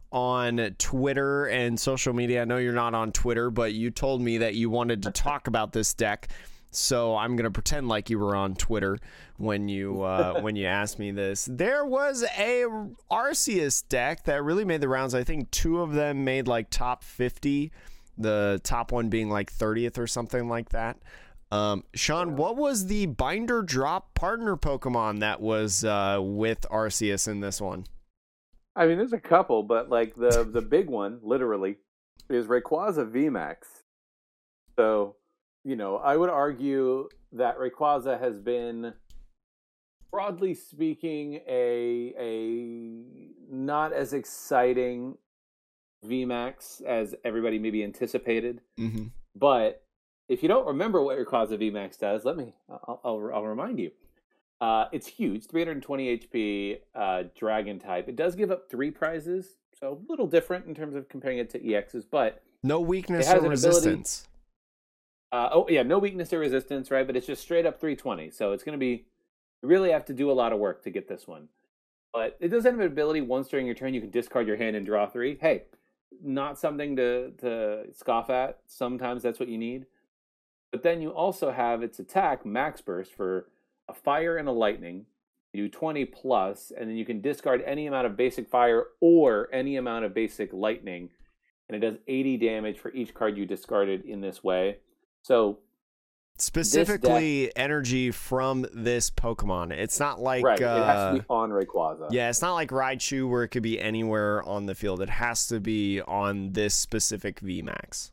on Twitter and social media. I know you're not on Twitter, but you told me that you wanted to talk about this deck. So I'm gonna pretend like you were on Twitter when you uh, when you asked me this. There was a Arceus deck that really made the rounds. I think two of them made like top fifty. The top one being like thirtieth or something like that. Um, Sean, what was the binder drop partner Pokemon that was uh, with Arceus in this one? I mean, there's a couple, but like the the big one, literally, is Rayquaza V MAX. So, you know, I would argue that Rayquaza has been, broadly speaking, a a not as exciting V MAX as everybody maybe anticipated. Mm-hmm. But if you don't remember what Rayquaza V MAX does, let me, I'll, I'll, I'll remind you. Uh, it's huge, three hundred twenty H P, uh, Dragon type. It does give up three prizes, so a little different in terms of comparing it to E X's, but no weakness it has or an resistance. Ability, uh, oh yeah, no weakness or resistance, right? But it's just straight up three twenty, so it's going to be, you really have to do a lot of work to get this one. But it does have an ability, once during your turn, you can discard your hand and draw three. Hey, not something to, to scoff at. Sometimes that's what you need. But then you also have its attack, Max Burst, for a fire and a lightning. You do twenty plus, and then you can discard any amount of basic fire or any amount of basic lightning. And it does eighty damage for each card you discarded in this way. So specifically deck, energy from this Pokemon. It's not like right. Uh, it has to be on Rayquaza. Yeah, it's not like Raichu where it could be anywhere on the field. It has to be on this specific V MAX.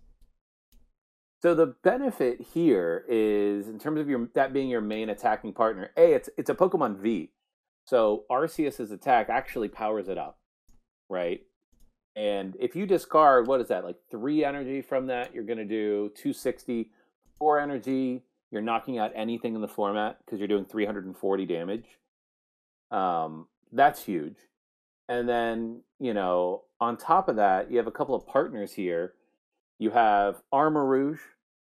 So the benefit here is, in terms of your that being your main attacking partner, A, it's it's a Pokemon V. So Arceus's attack actually powers it up, right? And if you discard, what is that, like three energy from that, you're going to do two sixty. Four energy, you're knocking out anything in the format because you're doing three hundred forty damage. Um, that's huge. And then, you know, on top of that, you have a couple of partners here. You have Armor Rouge.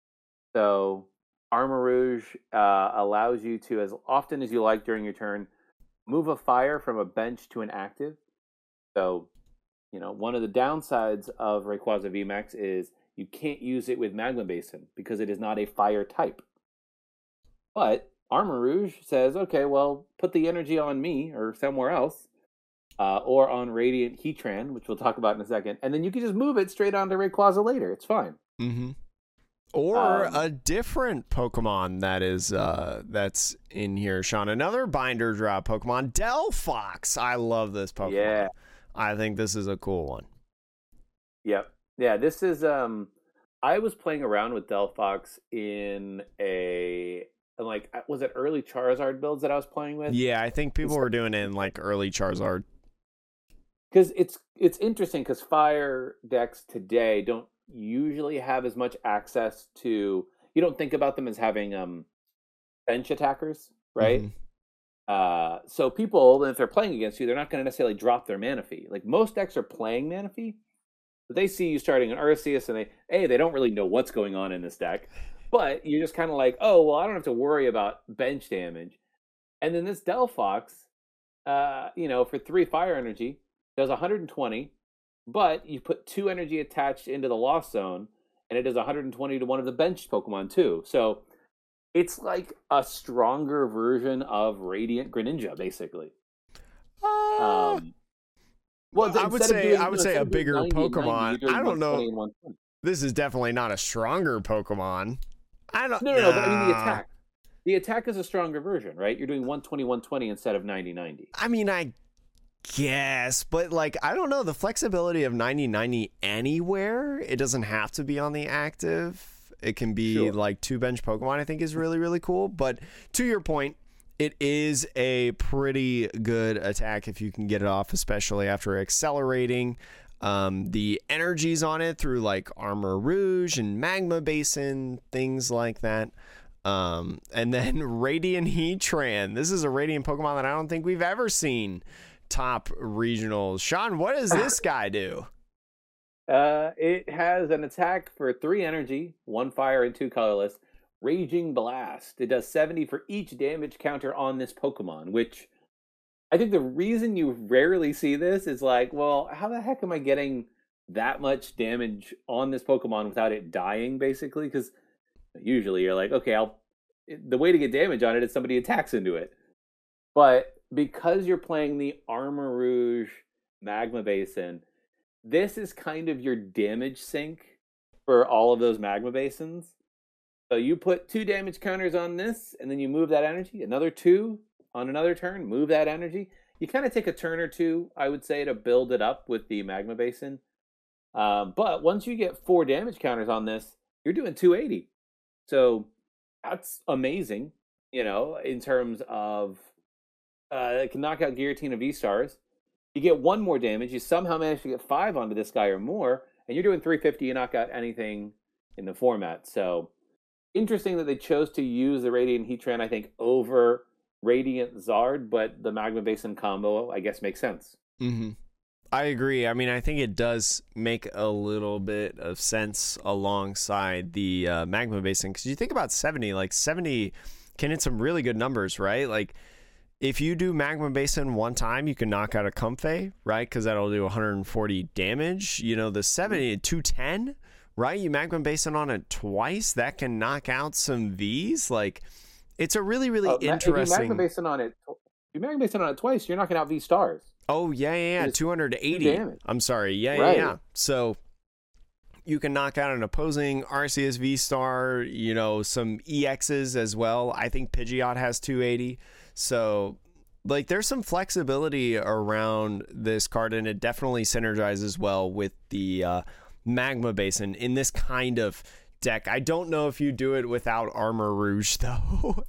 So Armor Rouge uh, allows you to, as often as you like during your turn, move a fire from a bench to an active. So, you know, one of the downsides of Rayquaza V MAX is you can't use it with Magma Basin because it is not a fire type. But Armor Rouge says, okay, well, put the energy on me or somewhere else, uh, or on Radiant Heatran, which we'll talk about in a second, and then you can just move it straight onto Rayquaza later. It's fine. Mm-hmm. Or um, a different Pokemon that is uh, that's in here, Sean. Another binder drop Pokemon, Delphox. I love this Pokemon. Yeah. I think this is a cool one. Yep. Yeah, this is um I was playing around with Delphox in a like was it early Charizard builds that I was playing with? Yeah, I think people were doing it in like early Charizard. Cuz it's it's interesting cuz fire decks today don't usually have as much access to, you don't think about them as having um bench attackers, right? Mm-hmm. Uh so people, if they're playing against you, they're not going to necessarily drop their Manaphy. Like most decks are playing Manaphy. But they see you starting an Arceus, and they, hey, they don't really know what's going on in this deck. But you're just kind of like, oh, well, I don't have to worry about bench damage. And then this Delphox, uh, you know, for three fire energy, does one hundred twenty, but you put two energy attached into the Lost Zone, and it does one hundred twenty to one of the bench Pokemon, too. So it's like a stronger version of Radiant Greninja, basically. Uh... Um Well, I would say doing, I would say a bigger ninety, Pokemon. ninety, I don't know. This is definitely not a stronger Pokemon. I don't. No, no, no. But I mean the attack. The attack is a stronger version, right? You're doing one twenty, one twenty instead of ninety, ninety. I mean, I guess, but like, I don't know, the flexibility of ninety, ninety anywhere. It doesn't have to be on the active. It can be sure. like two bench Pokemon. I think is really, really cool. But to your point, it is a pretty good attack if you can get it off, especially after accelerating. Um, the energies on it through like Armor Rouge and Magma Basin, things like that. Um, and then Radiant Heatran. This is a Radiant Pokemon that I don't think we've ever seen top regionals. Sean, what does this guy do? Uh, it has an attack for three energy, one fire and two colorless. Raging Blast. It does seventy for each damage counter on this Pokemon, which I think the reason you rarely see this is like, well, how the heck am I getting that much damage on this Pokemon without it dying, basically? Because usually you're like, okay, I'll. The way to get damage on it is somebody attacks into it. But because you're playing the Armor Rouge Magma Basin, this is kind of your damage sink for all of those Magma Basins. So you put two damage counters on this, and then you move that energy. Another two on another turn, move that energy. You kind of take a turn or two, I would say, to build it up with the Magma Basin. Um, but once you get four damage counters on this, you're doing two eighty. So that's amazing, you know, in terms of uh, it can knock out Giratina V-Stars. You get one more damage. You somehow manage to get five onto this guy or more, and you're doing three fifty. You knock out anything in the format. So interesting that they chose to use the Radiant Heatran, I think, over Radiant Zard, but the Magma Basin combo, I guess, makes sense. Mm-hmm. I agree. I mean, I think it does make a little bit of sense alongside the uh, Magma Basin, because you think about seventy, like seventy can hit some really good numbers, right? Like, if you do Magma Basin one time, you can knock out a Comfey, right? Because that'll do one hundred forty damage. You know, the seventy, two ten, right? You Magma Basin on it twice, that can knock out some Vs. Like, it's a really, really uh, interesting. If you Magma Basin on it, if you Magma Basin on it twice, you're knocking out V stars. Oh, yeah, yeah, yeah. two hundred eighty. I'm sorry. Yeah, right. yeah, yeah. So you can knock out an opposing Arceus V-Star, you know, some E Xs as well. I think Pidgeot has two eighty. So, like, there's some flexibility around this card, and it definitely synergizes well with the uh, Magma Basin in this kind of deck. I don't know if you do it without Armor Rouge, though.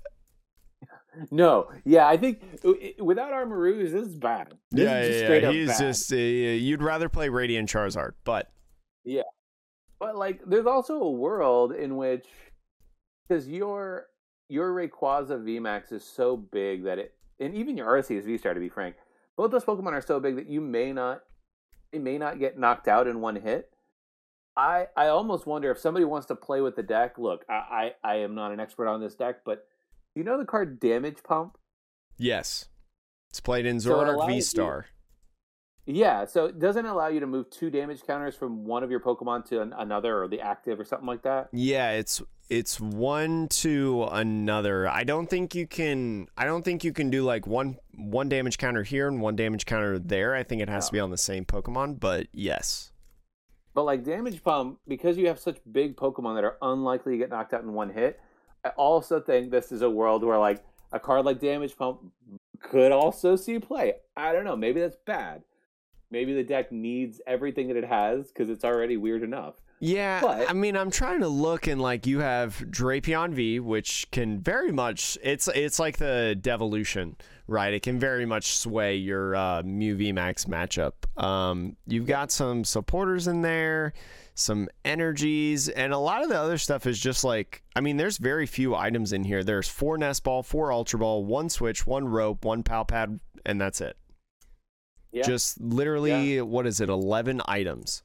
No, yeah, I think without Armor Rouge, this is bad. This yeah, is just yeah, straight yeah. up He's bad. just, uh, you'd rather play Radiant Charizard, but. Yeah. But, like, there's also a world in which, because your your Rayquaza V MAX is so big that it, and even your Arceus V-Star, to be frank, both those Pokemon are so big that you may not, they may not get knocked out in one hit. I I almost wonder if somebody wants to play with the deck. Look, I, I, I am not an expert on this deck, but you know the card Damage Pump? Yes. It's played in So it Zoroark allows V-Star. Yeah, so it doesn't allow you to move two damage counters from one of your Pokemon to an, another, or the active or something like that? Yeah, it's it's one to another. I don't think you can I don't think you can do like one one damage counter here and one damage counter there. I think it has No. to be on the same Pokemon, but yes. But like Damage Pump, because you have such big Pokemon that are unlikely to get knocked out in one hit, I also think this is a world where like a card like Damage Pump could also see play. I don't know, maybe that's bad. Maybe the deck needs everything that it has because it's already weird enough. Yeah, But- I mean, I'm trying to look, and like you have Drapion V, which can very much it's it's like the Devolution, right? It can very much sway your uh, Mew V Max matchup. Um, you've got some supporters in there, some energies, and a lot of the other stuff is just like, I mean, there's very few items in here. There's four Nest Ball, four Ultra Ball, one Switch, one Rope, one Pal Pad, and that's it. Yeah. Just literally, Yeah. what is it, eleven items?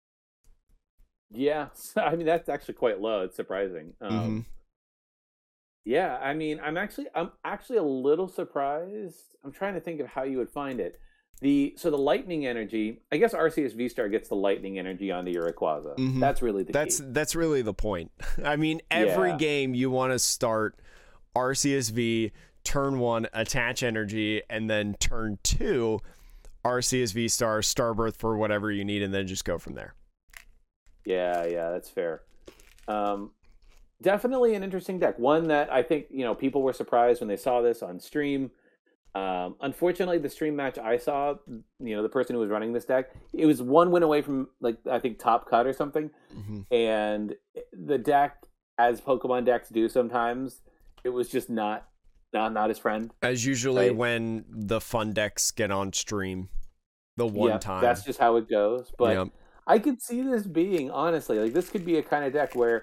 Yeah, so, I mean that's actually quite low. It's surprising. Um, Mm-hmm. Yeah, I mean, I'm actually, I'm actually a little surprised. I'm trying to think of how you would find it. The so the lightning energy. I guess Arceus V-Star gets the lightning energy onto your Rayquaza. Mhm. That's really the That's key. that's really the point. I mean, every Yeah. game you want to start Arceus V, turn one, attach energy, and then turn two, Arceus V Star, Starbirth for whatever you need, and then just go from there. Yeah, yeah, that's fair. Um, definitely an interesting deck. One that I think you know people were surprised when they saw this on stream. Um, unfortunately, the stream match I saw, you know, the person who was running this deck, it was one win away from like I think top cut or something, Mm-hmm. and the deck, as Pokemon decks do sometimes, it was just not not not his friend. As usually Right. when the fun decks get on stream, the one Yeah, time. that's just how it goes. But Yep. I could see this being honestly like this could be a kind of deck where,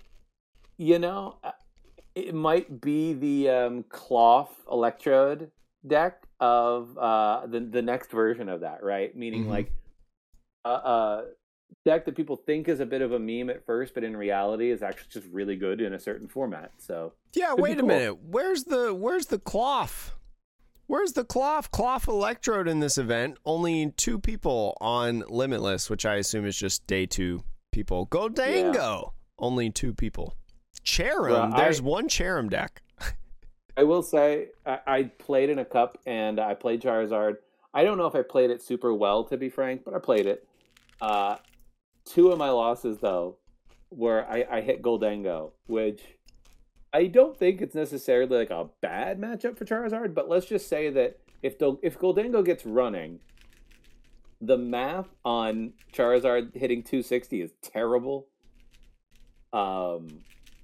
you know, it might be the um, Cloth Electrode deck of uh, the the next version of that, right? Meaning Mhm. like a, a deck that people think is a bit of a meme at first, but in reality is actually just really good in a certain format. So Yeah, Could be wait a cool. minute. Where's the where's the cloth? Where's the cloth? Cloth Electrode in this event. Only two people on Limitless, which I assume is just day two people. Go Dango. Only two people. Cherim. Well, There's I- one Cherim deck. I will say I, I played in a cup and I played Charizard. I don't know if I played it super well, to be frank, but I played it. Uh, two of my losses, though, were I, I hit Goldango, which I don't think it's necessarily like a bad matchup for Charizard, but let's just say that if the, if Goldango gets running, the math on Charizard hitting two sixty is terrible. Um,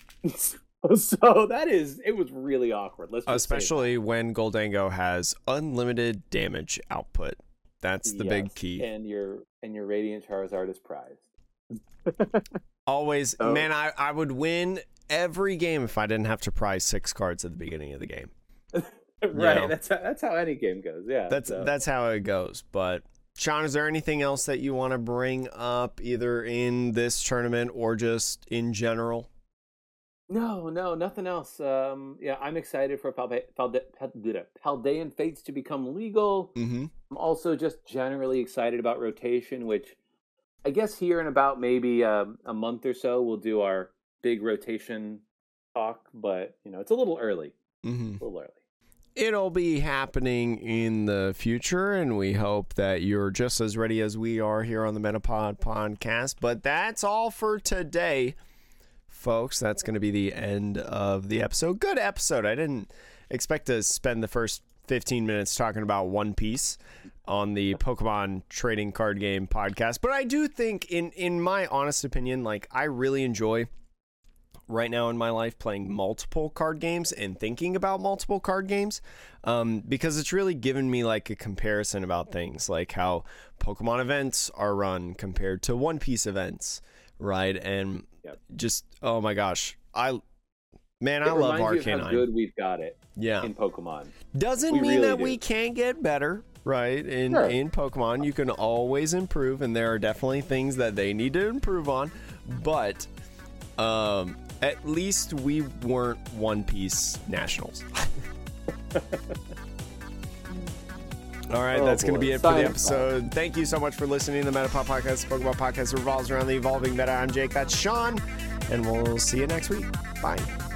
so that is it was really awkward. Let's just say that. Especially when Goldango has unlimited damage output. That's the yes. big key. And your and your Radiant Charizard is prized. Always, oh. man. I I would win every game if I didn't have to prize six cards at the beginning of the game. right. You know? That's how, that's how any game goes. Yeah. That's so. that's how it goes. But Sean, is there anything else that you want to bring up, either in this tournament or just in general? No, no, nothing else. Um, yeah, I'm excited for Palde- Palde- Palde- Paldean Fates to become legal. Mm-hmm. I'm also just generally excited about rotation, which I guess here in about maybe uh, a month or so we'll do our big rotation talk. But you know, it's a little early. Mm-hmm. A little early. It'll be happening in the future, and we hope that you're just as ready as we are here on the Metapod podcast. But that's all for today, folks. That's going to be the end of the episode. Good episode. I didn't expect to spend the first fifteen minutes talking about One Piece on the Pokemon trading card game podcast, but I do think, in in my honest opinion, like, I really enjoy right now in my life playing multiple card games and thinking about multiple card games, um, because it's really given me like a comparison about things, like how Pokemon events are run compared to One Piece events, right? And yep. just, oh my gosh, I man, it I love Arcanine. You how good we've got it, yeah. in Pokemon. Doesn't we mean really that do. we can't get better, right? In sure. in Pokemon, you can always improve, and there are definitely things that they need to improve on, but um. at least we weren't One Piece nationals. All right, oh, that's going to be it for the episode. Time. Thank you so much for listening to the Metapod Podcast. The Pokemon Podcast revolves around the evolving meta. I'm Jake. That's Sean. And we'll see you next week. Bye.